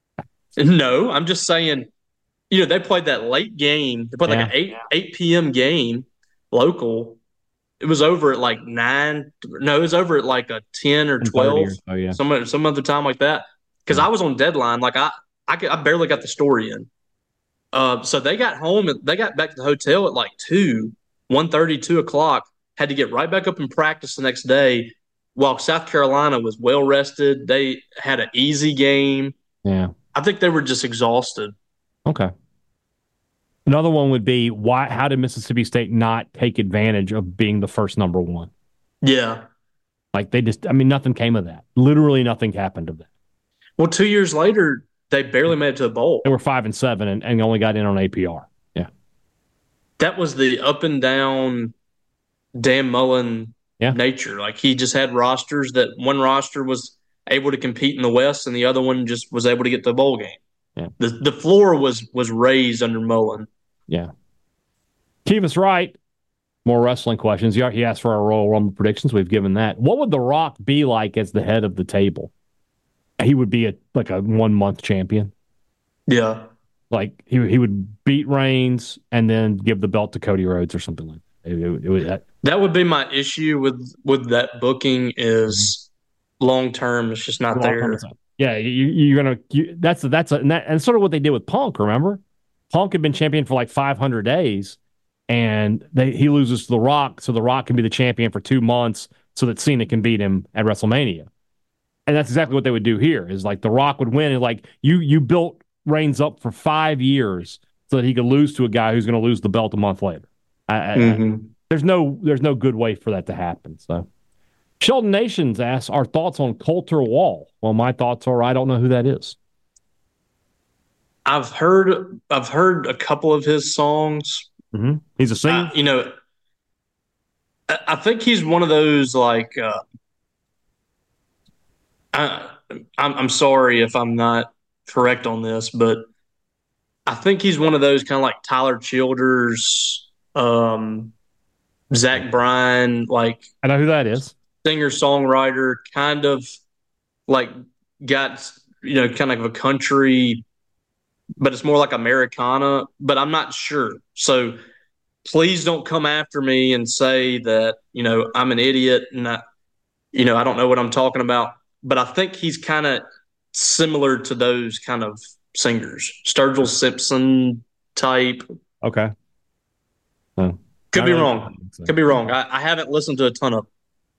No, I'm just saying. You know, they played that late game. They played yeah. like an eight eight p.m. game, local. It was over at like nine. No, it was over at like a ten or twelve. Oh yeah, some some other time like that. Because yeah. I was on deadline. Like I, I, could, I barely got the story in. Uh, so they got home. They got back to the hotel at like two, one thirty, two o'clock. Had to get right back up and practice the next day. While South Carolina was well rested, they had an easy game. Yeah, I think they were just exhausted. Okay. Another one would be why? How did Mississippi State not take advantage of being the first number one? Yeah, like they just. I mean, nothing came of that. Literally, nothing happened of that. Well, two years later, they barely made it to the bowl. They were five and seven, and, and only got in on A P R. Yeah, that was the up and down Dan Mullen yeah. nature. Like he just had rosters that one roster was able to compete in the West, and the other one just was able to get to the bowl game. Yeah. The the floor was was raised under Mullen. Yeah. Keep us right. More wrestling questions. He asked for our Royal Rumble predictions. We've given that. What would The Rock be like as the head of the table? He would be a like a one month champion. Yeah. Like he he would beat Reigns and then give the belt to Cody Rhodes or something like that. It, it, it would, that. that would be my issue with with that booking is mm-hmm. long term. It's just not long there. Yeah, you, you're gonna. You, that's that's a, and, that, and sort of what they did with Punk. Remember, Punk had been champion for like five hundred days, and they he loses to The Rock, so The Rock can be the champion for two months, so that Cena can beat him at WrestleMania. And that's exactly what they would do here. Is like The Rock would win, and like you you built Reigns up for five years so that he could lose to a guy who's going to lose the belt a month later. I, mm-hmm. I, there's no there's no good way for that to happen. So. Sheldon Nations asks, our thoughts on Colter Wall? Well, my thoughts are I don't know who that is. I've heard I've heard a couple of his songs. Mm-hmm. He's a singer? Uh, you know, I, I think he's one of those, like, uh, I, I'm, I'm sorry if I'm not correct on this, but I think he's one of those kind of like Tyler Childers, um, Zach Bryan, like. I know who that is. Singer-songwriter, kind of like got, you know, kind of a country, but it's more like Americana, but I'm not sure. So please don't come after me and say that, you know, I'm an idiot and I, you know, I don't know what I'm talking about. But I think he's kind of similar to those kind of singers, Sturgill Simpson type. Okay. Oh. Could be wrong. So. Could be wrong. I, I haven't listened to a ton of.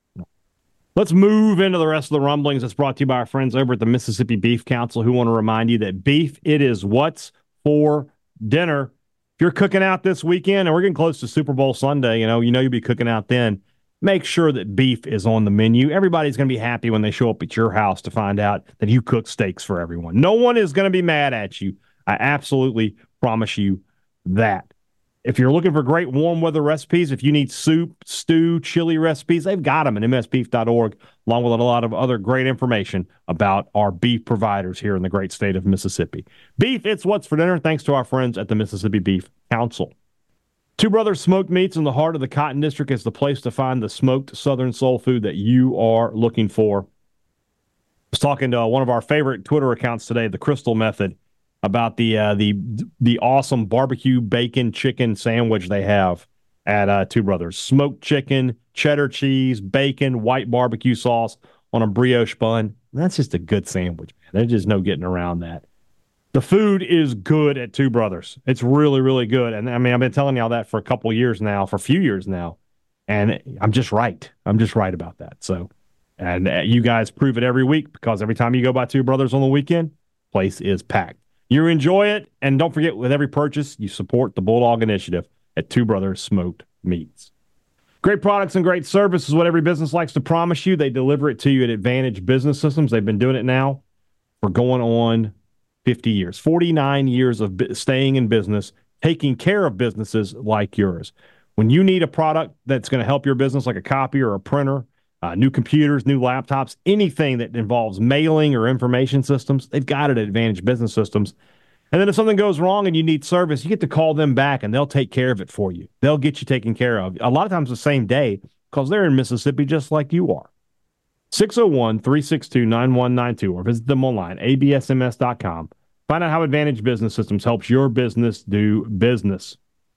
Let's move into the rest of the rumblings. That's brought to you by our friends over at the Mississippi Beef Council, who want to remind you that beef, it is what's for dinner. If you're cooking out this weekend, and we're getting close to Super Bowl Sunday, you know, you know you'll be cooking out then. Make sure that beef is on the menu. Everybody's going to be happy when they show up at your house to find out that you cook steaks for everyone. No one is going to be mad at you. I absolutely promise you that. If you're looking for great warm weather recipes, if you need soup, stew, chili recipes, they've got them at m s beef dot org, along with a lot of other great information about our beef providers here in the great state of Mississippi. Beef, it's what's for dinner, thanks to our friends at the Mississippi Beef Council. Two Brothers Smoked Meats in the heart of the Cotton District is the place to find the smoked Southern soul food that you are looking for. I was talking to one of our favorite Twitter accounts today, The Crystal Method, about the uh, the the awesome barbecue bacon chicken sandwich they have at uh, Two Brothers. Smoked chicken, cheddar cheese, bacon, white barbecue sauce on a brioche bun. That's just a good sandwich, man. There's just no getting around that. The food is good at Two Brothers. It's really, really good. And I mean, I've been telling y'all that for a couple years now, for a few years now. And I'm just right. I'm just right about that. So, and uh, you guys prove it every week because every time you go by Two Brothers on the weekend, place is packed. You enjoy it, and don't forget, with every purchase, you support the Bulldog Initiative at Two Brothers Smoked Meats. Great products and great service is what every business likes to promise you. They deliver it to you at Advantage Business Systems. They've been doing it now for going on fifty years, forty-nine years of staying in business, taking care of businesses like yours. When you need a product that's going to help your business, like a copier or a printer, uh, new computers, new laptops, anything that involves mailing or information systems, they've got it at Advantage Business Systems. And then if something goes wrong and you need service, you get to call them back and they'll take care of it for you. They'll get you taken care of. A lot of times the same day because they're in Mississippi just like you are. six oh one, three six two, nine one nine two or visit them online, a b s m s dot com. Find out how Advantage Business Systems helps your business do business.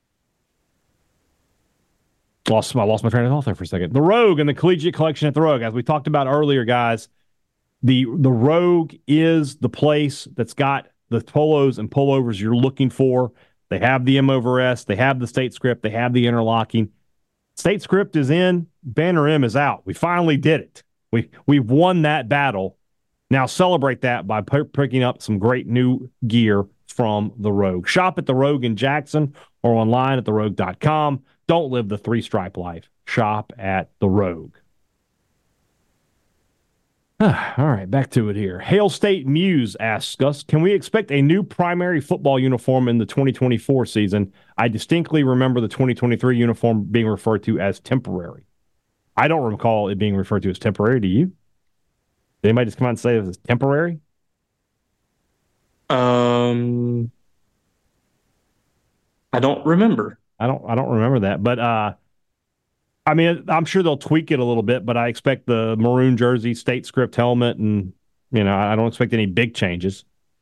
Lost, I lost my train of thought there for a second. The Rogue and the Collegiate Collection at the Rogue. As we talked about earlier, guys, the, the Rogue is the place that's got the polos and pullovers you're looking for. They have the M over S. They have the state script. They have the interlocking. State script is in. Banner M is out. We finally did it. We, we've won that battle. Now celebrate that by p- picking up some great new gear from The Rogue. Shop at The Rogue in Jackson or online at the rogue dot com. Don't live the three-stripe life. Shop at The Rogue. All right, back to it here. Hail State Muse asks us, can we expect a new primary football uniform in the twenty twenty-four season? I distinctly remember the twenty twenty-three uniform being referred to as temporary. I don't recall it being referred to as temporary. Do you? Did anybody just come out and say it was temporary? Um, I don't remember. I don't. I don't remember that. But uh, I mean, I'm sure they'll tweak it a little bit. But I expect the maroon jersey, state script helmet, and you know, I don't expect any big changes.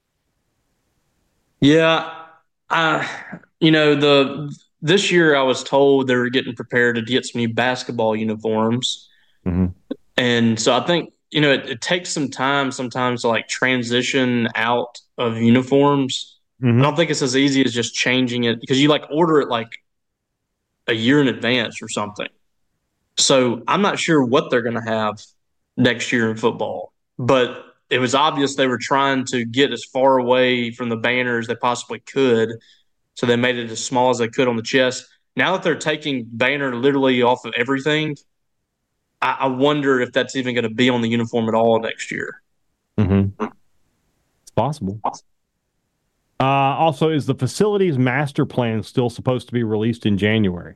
Yeah, I. You know, the this year I was told they were getting prepared to get some new basketball uniforms, Mm-hmm. and so I think. You know, it, it takes some time sometimes to like transition out of uniforms. Mm-hmm. I don't think it's as easy as just changing it because you like order it like a year in advance or something. So I'm not sure what they're going to have next year in football, but it was obvious they were trying to get as far away from the banner as they possibly could. So they made it as small as they could on the chest. Now that they're taking banner literally off of everything, I wonder if that's even going to be on the uniform at all next year. Mm-hmm. It's possible. Uh, also, is the facilities master plan still supposed to be released in January?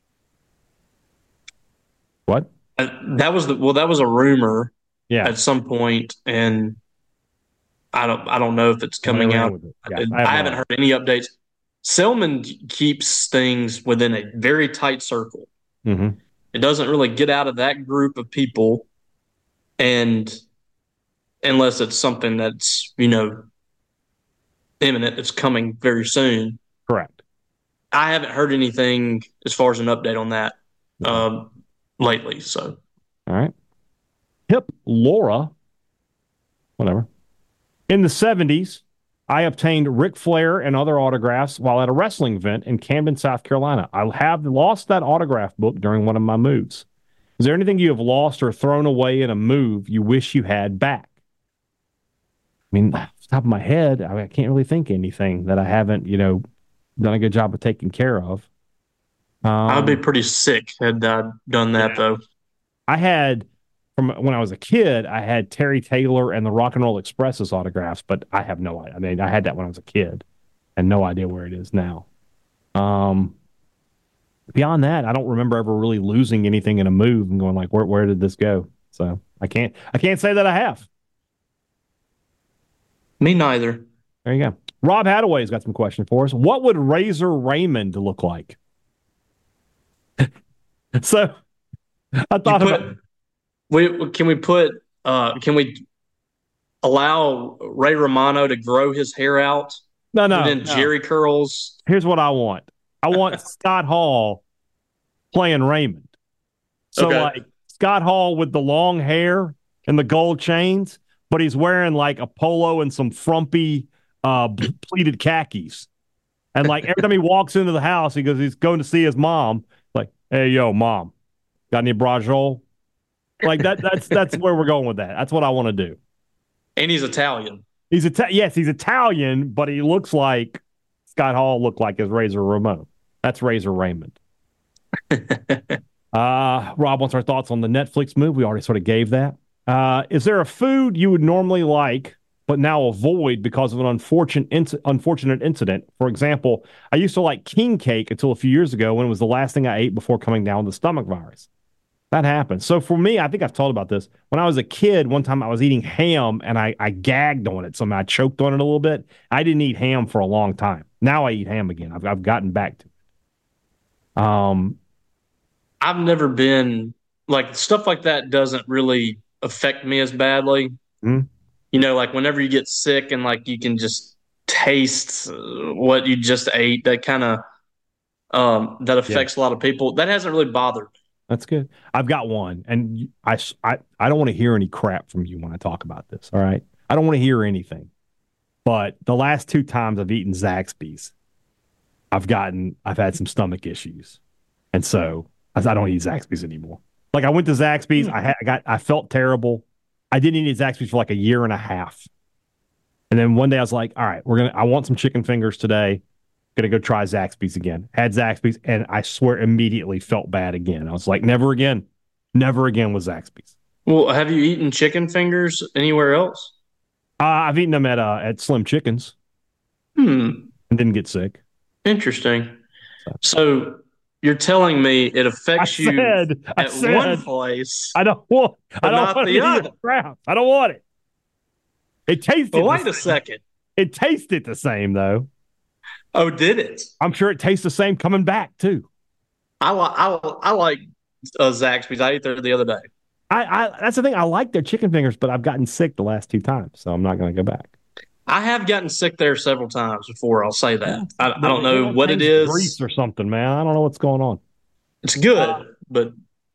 What? Uh, that was the well. That was a rumor. Yeah. At some point, and I don't. I don't know if it's coming out. It. Yeah, I, I, have I haven't heard any updates. Selman keeps things within a very tight circle. Mm-hmm. It doesn't really get out of that group of people, and unless it's something that's, you know, imminent, it's coming very soon. Correct. I haven't heard anything as far as an update on that um, lately. So, all right. Hip Laura, whatever. In the seventies, I obtained Ric Flair and other autographs while at a wrestling event in Camden, South Carolina. I have lost that autograph book during one of my moves. Is there anything you have lost or thrown away in a move you wish you had back? I mean, off the top of my head, I, mean, I can't really think of anything that I haven't, you know, done a good job of taking care of. Um, I would be pretty sick had I done that, yeah. though. I had... From when I was a kid, I had Terry Taylor and the Rock and Roll Express's autographs, but I have no idea. I mean, I had that when I was a kid and no idea where it is now. Um, beyond that, I don't remember ever really losing anything in a move and going like, where where did this go? So I can't I can't say that I have. Me neither. There you go. Rob Hadaway's got some questions for us. What would Razor Raymond look like? So I thought put, about we can we put uh, can we allow Ray Romano to grow his hair out? No, no. And then no. Jerry curls. Here's what I want. I want Scott Hall playing Raymond. So Okay. like Scott Hall with the long hair and the gold chains, but he's wearing like a polo and some frumpy uh, pleated khakis. And like every time he walks into the house, he goes, he's going to see his mom. Like, hey, yo, mom, got any brajol? Like that. That's that's where we're going with that. That's what I want to do. And he's Italian. He's Ita- yes, he's Italian, but he looks like Scott Hall looked like his Razor Ramon. That's Razor Raymond. uh, Rob wants our thoughts on the Netflix move. We already sort of gave that. Uh, is there a food you would normally like but now avoid because of an unfortunate inc- unfortunate incident? For example, I used to like king cake until a few years ago when it was the last thing I ate before coming down with the stomach virus. That happens. So for me, I think I've told about this. When I was a kid, one time I was eating ham and I, I gagged on it. Somehow I choked on it a little bit. I didn't eat ham for a long time. Now I eat ham again. I've, I've gotten back to it. Um, I've never been like stuff like that doesn't really affect me as badly. hmm You know, like whenever you get sick and like you can just taste uh, what you just ate, that kind of um, that Yeah. affects a lot of people. That hasn't really bothered me. That's good. I've got one, and you- I, s- I, I don't want to hear any crap from you when I talk about this, all right? I don't want to hear anything. But the last two times I've eaten Zaxby's, I've gotten, I've had some stomach issues. And so I, I don't eat Zaxby's anymore. Like I went to Zaxby's, I, had, I got, I felt terrible. I didn't eat Zaxby's for like a year and a half. And then one day I was like, all right, we're going to, I want some chicken fingers today. Gonna go try Zaxby's again. Had Zaxby's, and I swear immediately felt bad again. I was like, never again, never again with Zaxby's. Well, have you eaten chicken fingers anywhere else? Uh, I've eaten them at uh, at Slim Chickens Hmm, and didn't get sick. interesting. So you're telling me it I affects you said, I at said, one place, I don't want, I but don't not want the any of other. the crap. I don't want it. It tasted. But the wait a same. second. It tasted the same though. Oh, did it? I'm sure it tastes the same coming back too. I like I, I like uh, Zaxby's. I ate there the other day. I, I that's the thing. I like their chicken fingers, but I've gotten sick the last two times, so I'm not going to go back. I have gotten sick there several times before. I'll say that. I, I don't They- they know what it taste grease is. or something, man. I don't know what's going on. It's good, but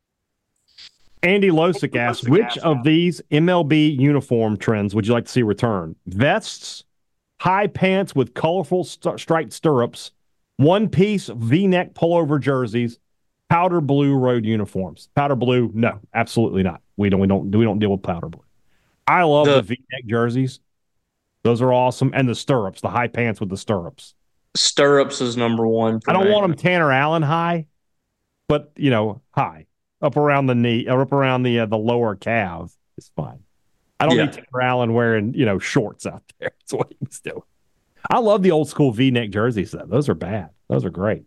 Andy Losick asks, which of these M L B uniform trends would you like to see return? Vests, high pants with colorful st- striped stirrups, one-piece V-neck pullover jerseys, powder blue road uniforms. Powder blue, no, absolutely not. We don't we don't we don't deal with powder blue. I love the, The- V-neck jerseys. Those are awesome, and the stirrups, the high pants with the stirrups. stirrups is number one. For I don't me. want them Tanner Allen high, but you know, high up around the knee or up around the uh, the lower calf is fine. I don't Yeah. need Tanner Allen wearing you know shorts out there. That's what he was doing. I love the old school V-neck jerseys though. Those are bad. Those are great.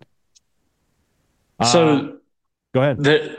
So Uh, go ahead. the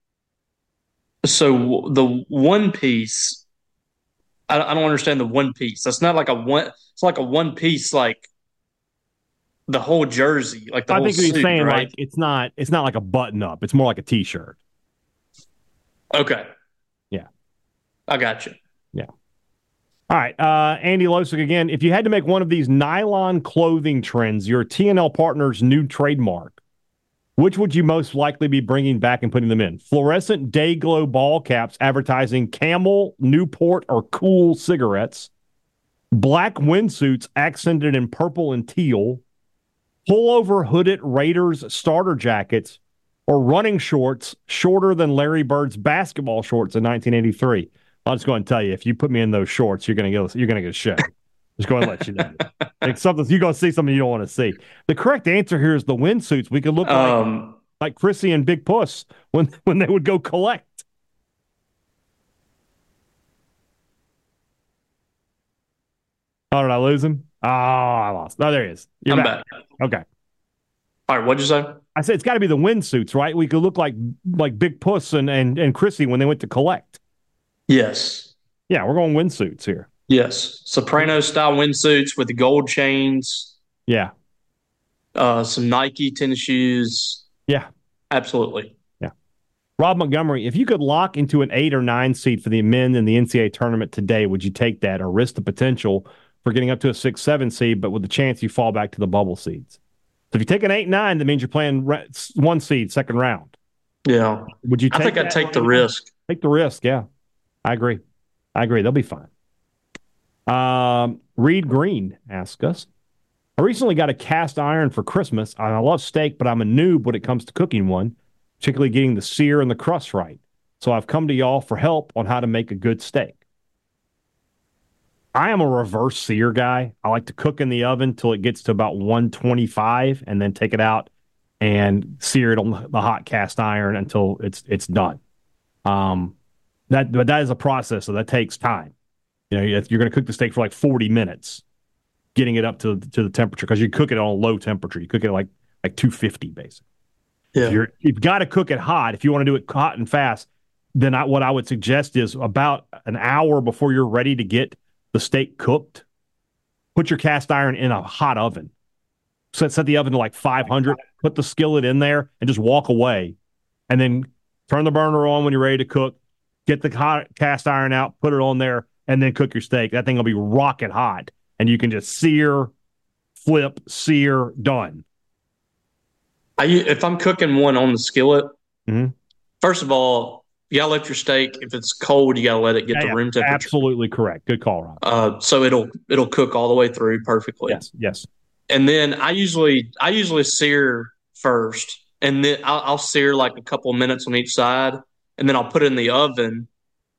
so the one piece. I, I don't understand the one piece. That's not like a one. It's like a one piece, like the whole jersey, like the I whole think he's suit, saying right? like it's not it's not like a button up. It's more like a t-shirt. Okay. Yeah. I got you. All right, uh, Andy Losick again. If you had to make one of these nylon clothing trends your T N L partner's new trademark, which would you most likely be bringing back and putting them in? Fluorescent day glow ball caps advertising Camel, Newport, or Cool cigarettes, black windsuits accented in purple and teal, pullover hooded Raiders starter jackets, or running shorts shorter than Larry Bird's basketball shorts in nineteen eighty-three. I'll just go ahead and tell you, if you put me in those shorts, you're gonna get you're gonna get a show. Just go ahead and let you know. Like something you're gonna see something you don't want to see. The correct answer here is the windsuits. We could look like Um, like Chrissy and Big Puss when when they would go collect. Oh, did I lose him? Oh, I lost. No, there he is. You're I'm back. back. Okay. All right. What'd you say? I said it's got to be the windsuits, right? We could look like like Big Puss and, and and Chrissy when they went to collect. Yes. Yeah, we're going windsuits here. Yes. Soprano style windsuits with the gold chains, Yeah, uh, some Nike tennis shoes. yeah. Absolutely. Rob Montgomery, if you could lock into an eight or nine seed for the men in the N C double A tournament today, would you take that or risk the potential for getting up to a six, seven seed, but with the chance you fall back to the bubble seeds? So if you take an eight, nine, that means you're playing re- one seed, second round. Yeah. Would you? I Take think I'd that? take the risk. Take the risk. Yeah, I agree. I agree. They'll be fine. Um, Reed Green asks us, I recently got a cast iron for Christmas. And I love steak, but I'm a noob when it comes to cooking one, particularly getting the sear and the crust right. So I've come to y'all for help on how to make a good steak. I am a reverse sear guy. I like to cook in the oven till it gets to about one twenty-five and then take it out and sear it on the hot cast iron until it's it's done. Um, that but that is a process, so that takes time. You know, you're going to cook the steak for like forty minutes, getting it up to to the temperature because you cook it on a low temperature. You cook it like like two fifty basically. If you're, you've got to cook it hot. If you want to do it hot and fast, then I, what I would suggest is about an hour before you're ready to get the steak cooked, put your cast iron in a hot oven. Set, set the oven to like five hundred, put the skillet in there, and just walk away. And then turn the burner on when you're ready to cook, get the hot cast iron out, put it on there, and then cook your steak. That thing will be rocket hot, and you can just sear, flip, sear, done. I, if I'm cooking one on the skillet, mm-hmm. first of all, you gotta let your steak. If it's cold, you gotta let it get yeah, to yeah, room temperature. Absolutely correct. Good call, Rob. Uh, so it'll it'll cook all the way through perfectly. Yes, yes. And then I usually I usually sear first, and then I'll, I'll sear like a couple of minutes on each side, and then I'll put it in the oven,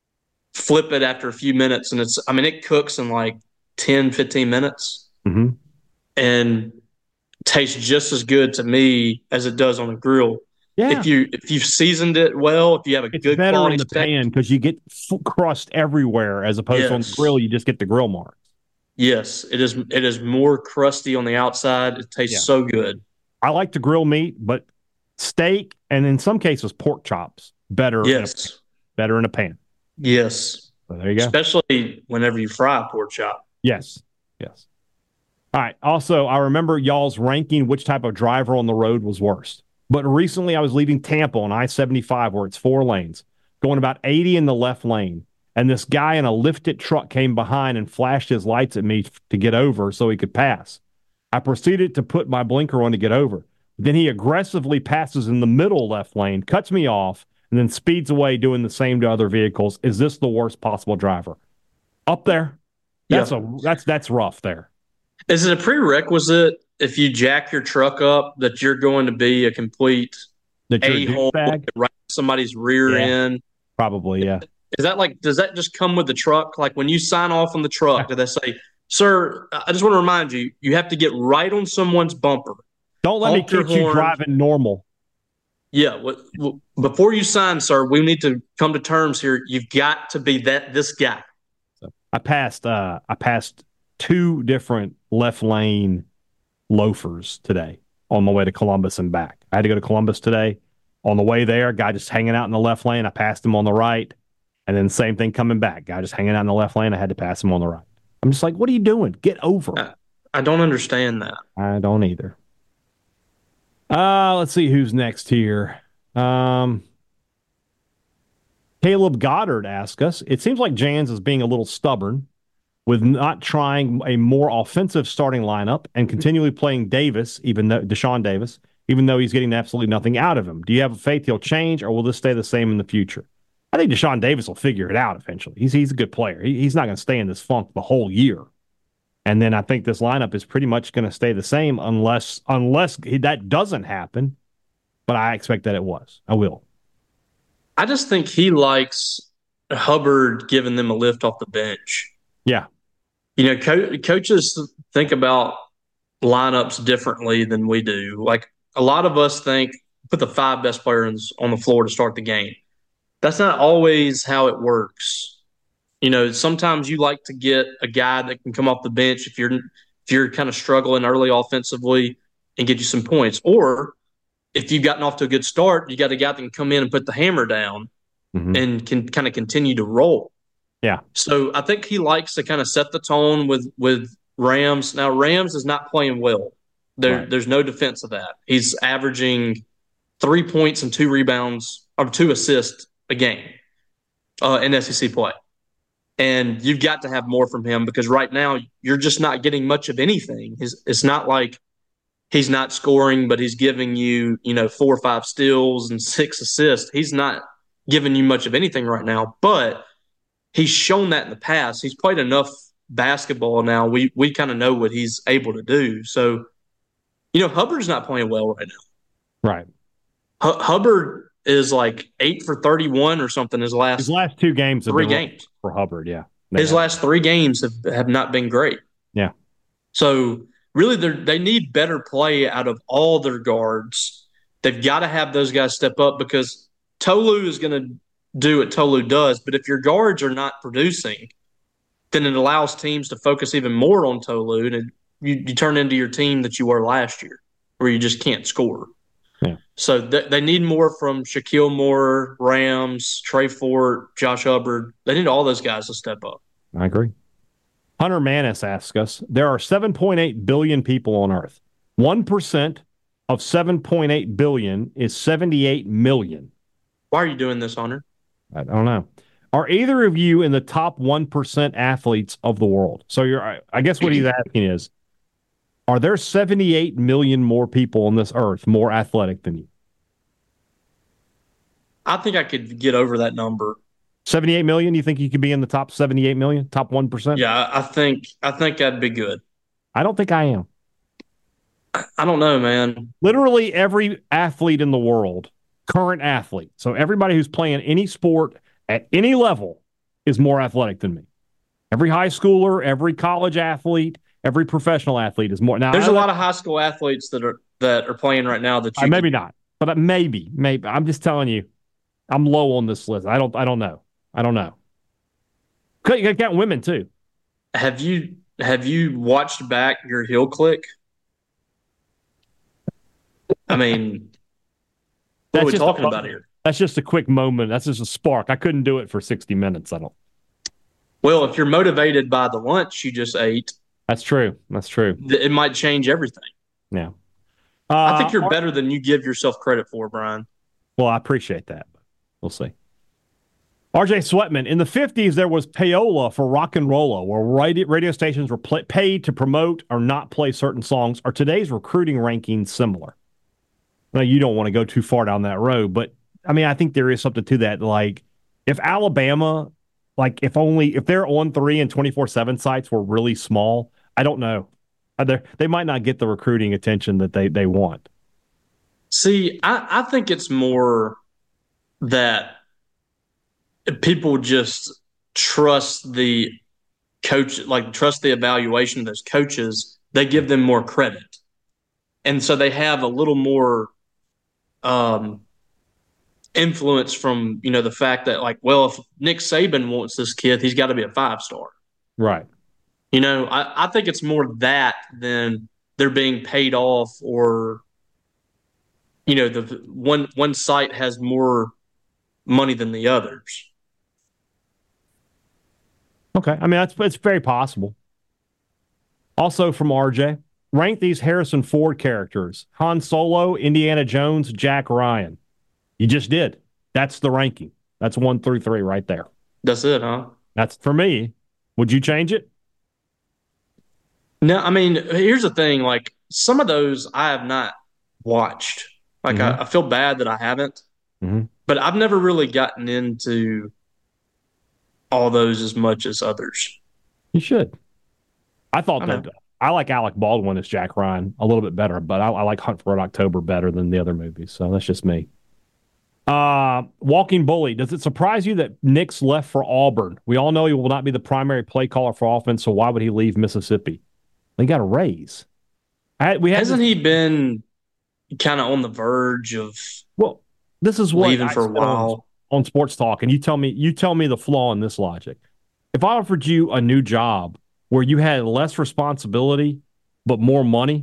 flip it after a few minutes, and it's I mean it cooks in like ten, fifteen minutes, mm-hmm. and tastes just as good to me as it does on a grill. Yeah. If you if you've seasoned it well, if you have a it's good better quality in the steak, pan because you get f- crust everywhere, as opposed yes. to on the grill, you just get the grill marks. Yes, it is. It is more crusty on the outside. It tastes yeah. so good. I like to grill meat, but steak and in some cases pork chops better. Yes, in a, better in a pan. Yes, so there you go. Especially whenever you fry a pork chop. Yes, yes. All right. Also, I remember y'all's ranking which type of driver on the road was worst. But recently, I was leaving Tampa on I seventy-five, where it's four lanes, going about eighty in the left lane. And this guy in a lifted truck came behind and flashed his lights at me to get over so he could pass. I proceeded to put my blinker on to get over. Then he aggressively passes in the middle left lane, cuts me off, and then speeds away doing the same to other vehicles. Is this the worst possible driver? Up there? That's yeah. a that's that's rough there. Is it a prerequisite if you jack your truck up that you're going to be a complete a-hole right in somebody's rear yeah. end? Probably, yeah. Is that like, does that just come with the truck? Like when you sign off on the truck, do they say, sir, I just want to remind you, you have to get right on someone's bumper. Don't let me keep you driving normal. Yeah. What, what, before you sign, sir, we need to come to terms here. You've got to be that this guy. So I passed, uh, I passed two different left lane loafers today on my way to Columbus and back. I had to go to Columbus today. On the way there, guy just hanging out in the left lane. I passed him on the right. And then same thing coming back. Guy just hanging out in the left lane. I had to pass him on the right. I'm just like, what are you doing? Get over. I, I don't understand that. I don't either. Uh, let's see who's next here. Um, Caleb Goddard asked us, it seems like Jans is being a little stubborn with not trying a more offensive starting lineup and continually playing Davis, even though Deshaun Davis, even though he's getting absolutely nothing out of him. Do you have faith he'll change, or will this stay the same in the future? I think Deshaun Davis will figure it out eventually. He's he's a good player. He, he's not going to stay in this funk the whole year. And then I think this lineup is pretty much going to stay the same unless unless that doesn't happen. But I expect that it was. I will. I just think he likes Hubbard giving them a lift off the bench. Yeah. You know, co- coaches think about lineups differently than we do. Like a lot of us think, put the five best players on the floor to start the game. That's not always how it works. You know, sometimes you like to get a guy that can come off the bench if you're if you're kind of struggling early offensively and get you some points. Or if you've gotten off to a good start, you got a guy that can come in and put the hammer down mm-hmm. and can kind of continue to roll. Yeah. So I think he likes to kind of set the tone with with Rams. Now, Rams is not playing well. There, right. There's no defense of that. He's averaging three points and two rebounds or two assists a game uh, in S E C play. And you've got to have more from him because right now you're just not getting much of anything. It's, it's not like he's not scoring, but he's giving you, you know, four or five steals and six assists. He's not giving you much of anything right now, but he's shown that in the past. He's played enough basketball now. We we kind of know what he's able to do. So, you know, Hubbard's not playing well right now. Right. H- Hubbard is like eight for thirty-one or something his last his last two games have three been games for Hubbard. Yeah, his have. last three games have, have not been great. Yeah, so really they they need better play out of all their guards. They've got to have those guys step up because Tolu is going to do what Tolu does. But if your guards are not producing, then it allows teams to focus even more on Tolu, and it, you, you turn into your team that you were last year, where you just can't score. Yeah. So th- they need more from Shaquille Moore, Rams, Trey Fort, Josh Hubbard. They need all those guys to step up. I agree. Hunter Manis asks us, there are seven point eight billion people on Earth. one percent of seven point eight billion is seventy-eight million. Why are you doing this, Hunter? I don't know. Are either of you in the top one percent athletes of the world? So you're, I guess what he's asking is, are there seventy-eight million more people on this earth more athletic than you? I think I could get over that number. seventy-eight million? You think you could be in the top seventy-eight million, top one percent? Yeah, I think I think that'd be good. I don't think I am. I don't know, man. Literally every athlete in the world, current athlete, so everybody who's playing any sport at any level is more athletic than me. Every high schooler, every college athlete, every professional athlete is more. Now, there's I, a lot of high school athletes that are that are playing right now that you uh, maybe can, not, but maybe, maybe. I'm just telling you, I'm low on this list. I don't, I don't know. I don't know. You can count women too. Have you have you watched back your heel click? I mean, what are we talking about here? That's just a quick moment. That's just a spark. I couldn't do it for sixty minutes. I don't. Well, if you're motivated by the lunch you just ate, that's true. That's true. It might change everything. Yeah. Uh, I think you're better than you give yourself credit for, Brian. Well, I appreciate that. We'll see. R J Sweatman, in the fifties, there was payola for rock and rolla, where radio stations were play, paid to promote or not play certain songs. Are today's recruiting rankings similar? Now, you don't want to go too far down that road, but, I mean, I think there is something to that. Like, if Alabama, like, if only, if their on three and twenty-four seven sites were really small, I don't know. They're, they might not get the recruiting attention that they, they want. See, I, I think it's more that people just trust the coach, like trust the evaluation of those coaches. They give them more credit. And so they have a little more um, influence from, you know, the fact that, like, well, if Nick Saban wants this kid, he's got to be a five-star. Right. You know, I, I think it's more that than they're being paid off or, you know, the one one site has more money than the others. Okay. I mean, that's it's very possible. Also from R J, rank these Harrison Ford characters: Han Solo, Indiana Jones, Jack Ryan. You just did. That's the ranking. That's one through three right there. That's it, huh? That's for me. Would you change it? No, I mean, here's the thing. Like, some of those I have not watched. Like, mm-hmm. I, I feel bad that I haven't. Mm-hmm. But I've never really gotten into all those as much as others. You should. I thought I that know. I like Alec Baldwin as Jack Ryan a little bit better, but I, I like Hunt for Red October better than the other movies. So that's just me. Uh, Walking Bully, does it surprise you that Nix left for Auburn? We all know he will not be the primary play caller for offense, so why would he leave Mississippi? He got a raise. I, we Hasn't this, he been kind of on the verge of well? This is what leaving I for a while on, on Sports Talk, and you tell me you tell me the flaw in this logic. If I offered you a new job where you had less responsibility but more money,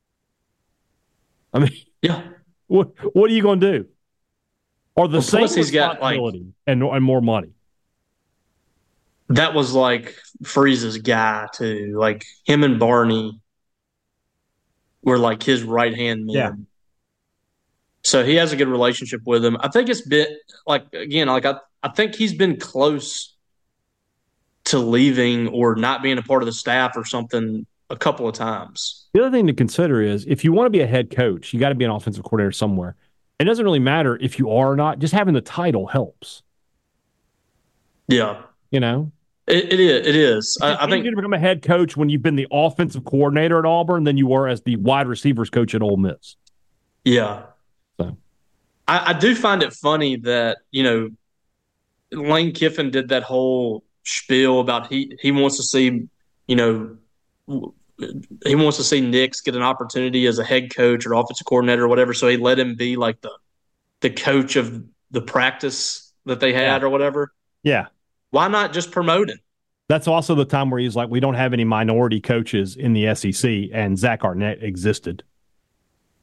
I mean, yeah, what what are you going to do? Or the well, same he's got, like, and and more money. That was like Freeze's guy too. Like, him and Barney were like his right hand men. Yeah. So he has a good relationship with him. I think it's been like again, like I, I think he's been close to leaving or not being a part of the staff or something a couple of times. The other thing to consider is if you want to be a head coach, you got to be an offensive coordinator somewhere. It doesn't really matter if you are or not. Just having the title helps. Yeah. You know? It, it is. It is. I, I think you're going to become a head coach when you've been the offensive coordinator at Auburn than you were as the wide receivers coach at Ole Miss. Yeah. So I, I do find it funny that, you know, Lane Kiffin did that whole spiel about he, he wants to see, you know, he wants to see Nix get an opportunity as a head coach or offensive coordinator or whatever. So he let him be like the the coach of the practice that they had yeah. or whatever. Yeah. Why not just promote him? That's also the time where he's like, we don't have any minority coaches in the S E C, and Zach Arnett existed.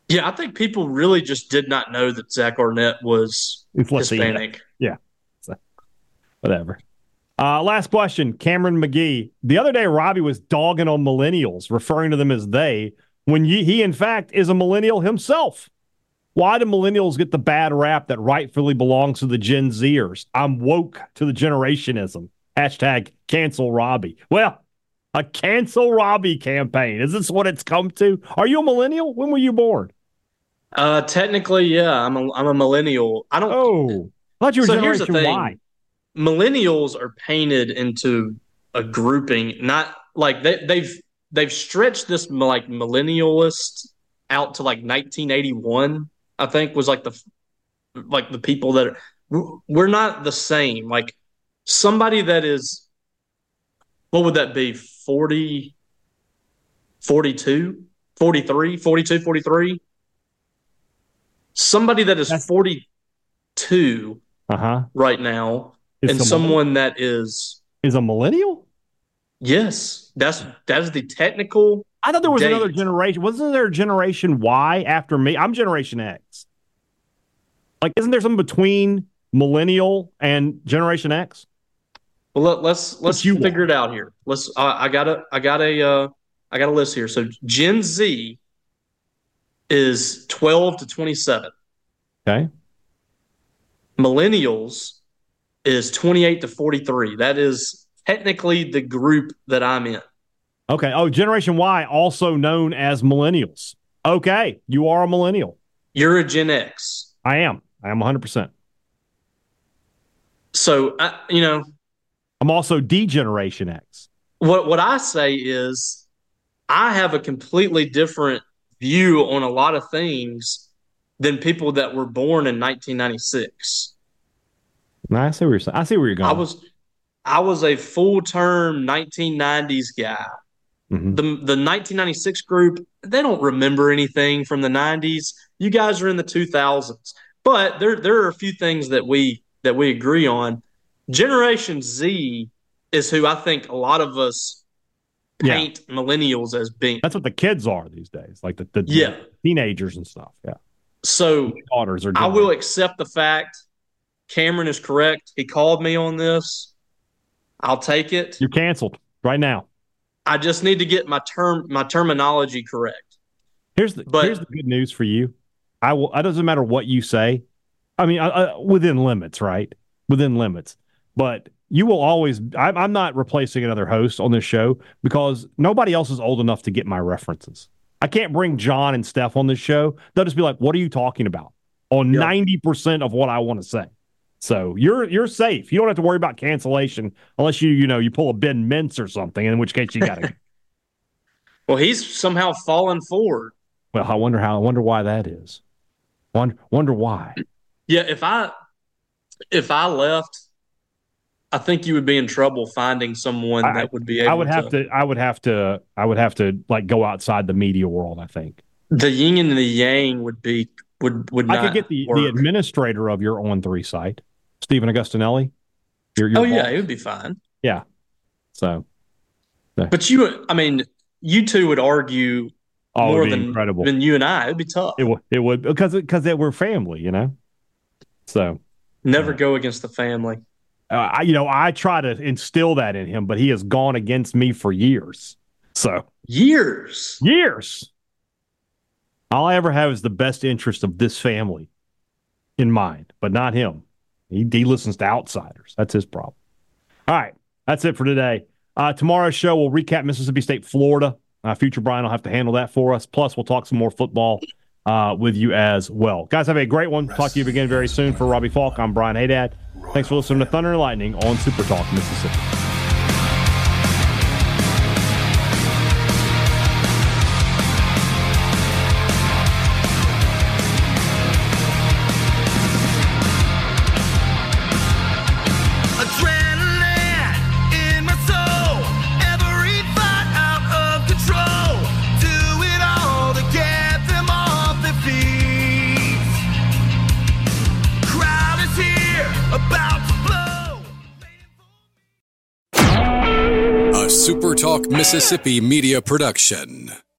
Yeah, I think people really just did not know that Zach Arnett was Hispanic. Yeah, so, whatever. Uh, last question, Cameron McGee. The other day, Robbie was dogging on millennials, referring to them as they, when he, he in fact, is a millennial himself. Why do millennials get the bad rap that rightfully belongs to the Gen Zers? I'm woke to the generationism. Hashtag cancel Robbie. Well, a cancel Robbie campaign. Is this what it's come to? Are you a millennial? When were you born? Uh, technically, yeah, I'm a, I'm a millennial. I don't. Oh, I thought you were so Generation here's the thing. Y. Millennials are painted into a grouping, not like they, they've they've stretched this like millennialist out to like nineteen eighty-one. I think was like the like the people that are, we're not the same. Like somebody that is, what would that be? forty, forty-two, forty-three, forty-two, forty-three. Somebody that is forty-two uh-huh. right now. Is and someone that is is a millennial? Yes, that's that is the technical. I thought there was date. another generation. Wasn't there a Generation Y after me? I'm Generation X. Like, isn't there something between millennial and Generation X? Well, let, let's let's you figure want? it out here. Let's. Uh, I got a I got a uh, I got a list here. So Gen Z is twelve to twenty-seven. Okay. Millennials is twenty-eight to forty-three. That is technically the group that I'm in. Okay. Oh, Generation Y, also known as millennials. Okay. You are a millennial. You're a Gen X. I am. I am one hundred percent. So, I, you know. I'm also D-Generation X. What, what I say is I have a completely different view on a lot of things than people that were born in nineteen ninety-six. No, I see where you're saying. I see where you're going. I was, I was a full term nineteen nineties guy. Mm-hmm. The the nineteen ninety-six group, they don't remember anything from the nineties. You guys are in the two thousands, but there there are a few things that we that we agree on. Generation Z is who I think a lot of us paint yeah. millennials as being. That's what the kids are these days, like the, the, yeah. the teenagers and stuff. Yeah. So daughters are. I will accept the fact. Cameron is correct. He called me on this. I'll take it. You're canceled right now. I just need to get my term, my terminology correct. Here's the but, here's the good news for you. I will. It doesn't matter what you say. I mean, uh, within limits, right? Within limits. But you will always. I'm, I'm not replacing another host on this show because nobody else is old enough to get my references. I can't bring John and Steph on this show. They'll just be like, "What are you talking about?" On ninety yep. percent of what I want to say. So you're you're safe. You don't have to worry about cancellation unless you you know you pull a Ben Mintz or something, in which case you got to. Well, he's somehow fallen forward. Well, I wonder how. I wonder why that is. Wonder wonder why. Yeah, if I if I left, I think you would be in trouble finding someone I, that would be able. I would to, have to. I would have to. I would have to like go outside the media world. I think the yin and the yang would be would would. Not I could get the, work. the administrator of your On Three site. Stephen Augustinelli. Your, your oh, boss. yeah, it would be fine. Yeah. So. No. But you, I mean, you two would argue oh, more than, incredible. than you and I. It would be tough. It would, it would because because they were family, you know? So. Never uh, go against the family. Uh, I, you know, I try to instill that in him, but he has gone against me for years. So. Years? Years. All I ever have is the best interest of this family in mind, but not him. He, he listens to outsiders. That's his problem. All right. That's it for today. Uh, tomorrow's show, we'll recap Mississippi State, Florida. Uh, future Brian will have to handle that for us. Plus, we'll talk some more football uh, with you as well. Guys, have a great one. Talk to you again very soon. For Robbie Falk, I'm Brian Haydad. Thanks for listening to Thunder and Lightning on Super Talk Mississippi. Super Talk Mississippi Media Production.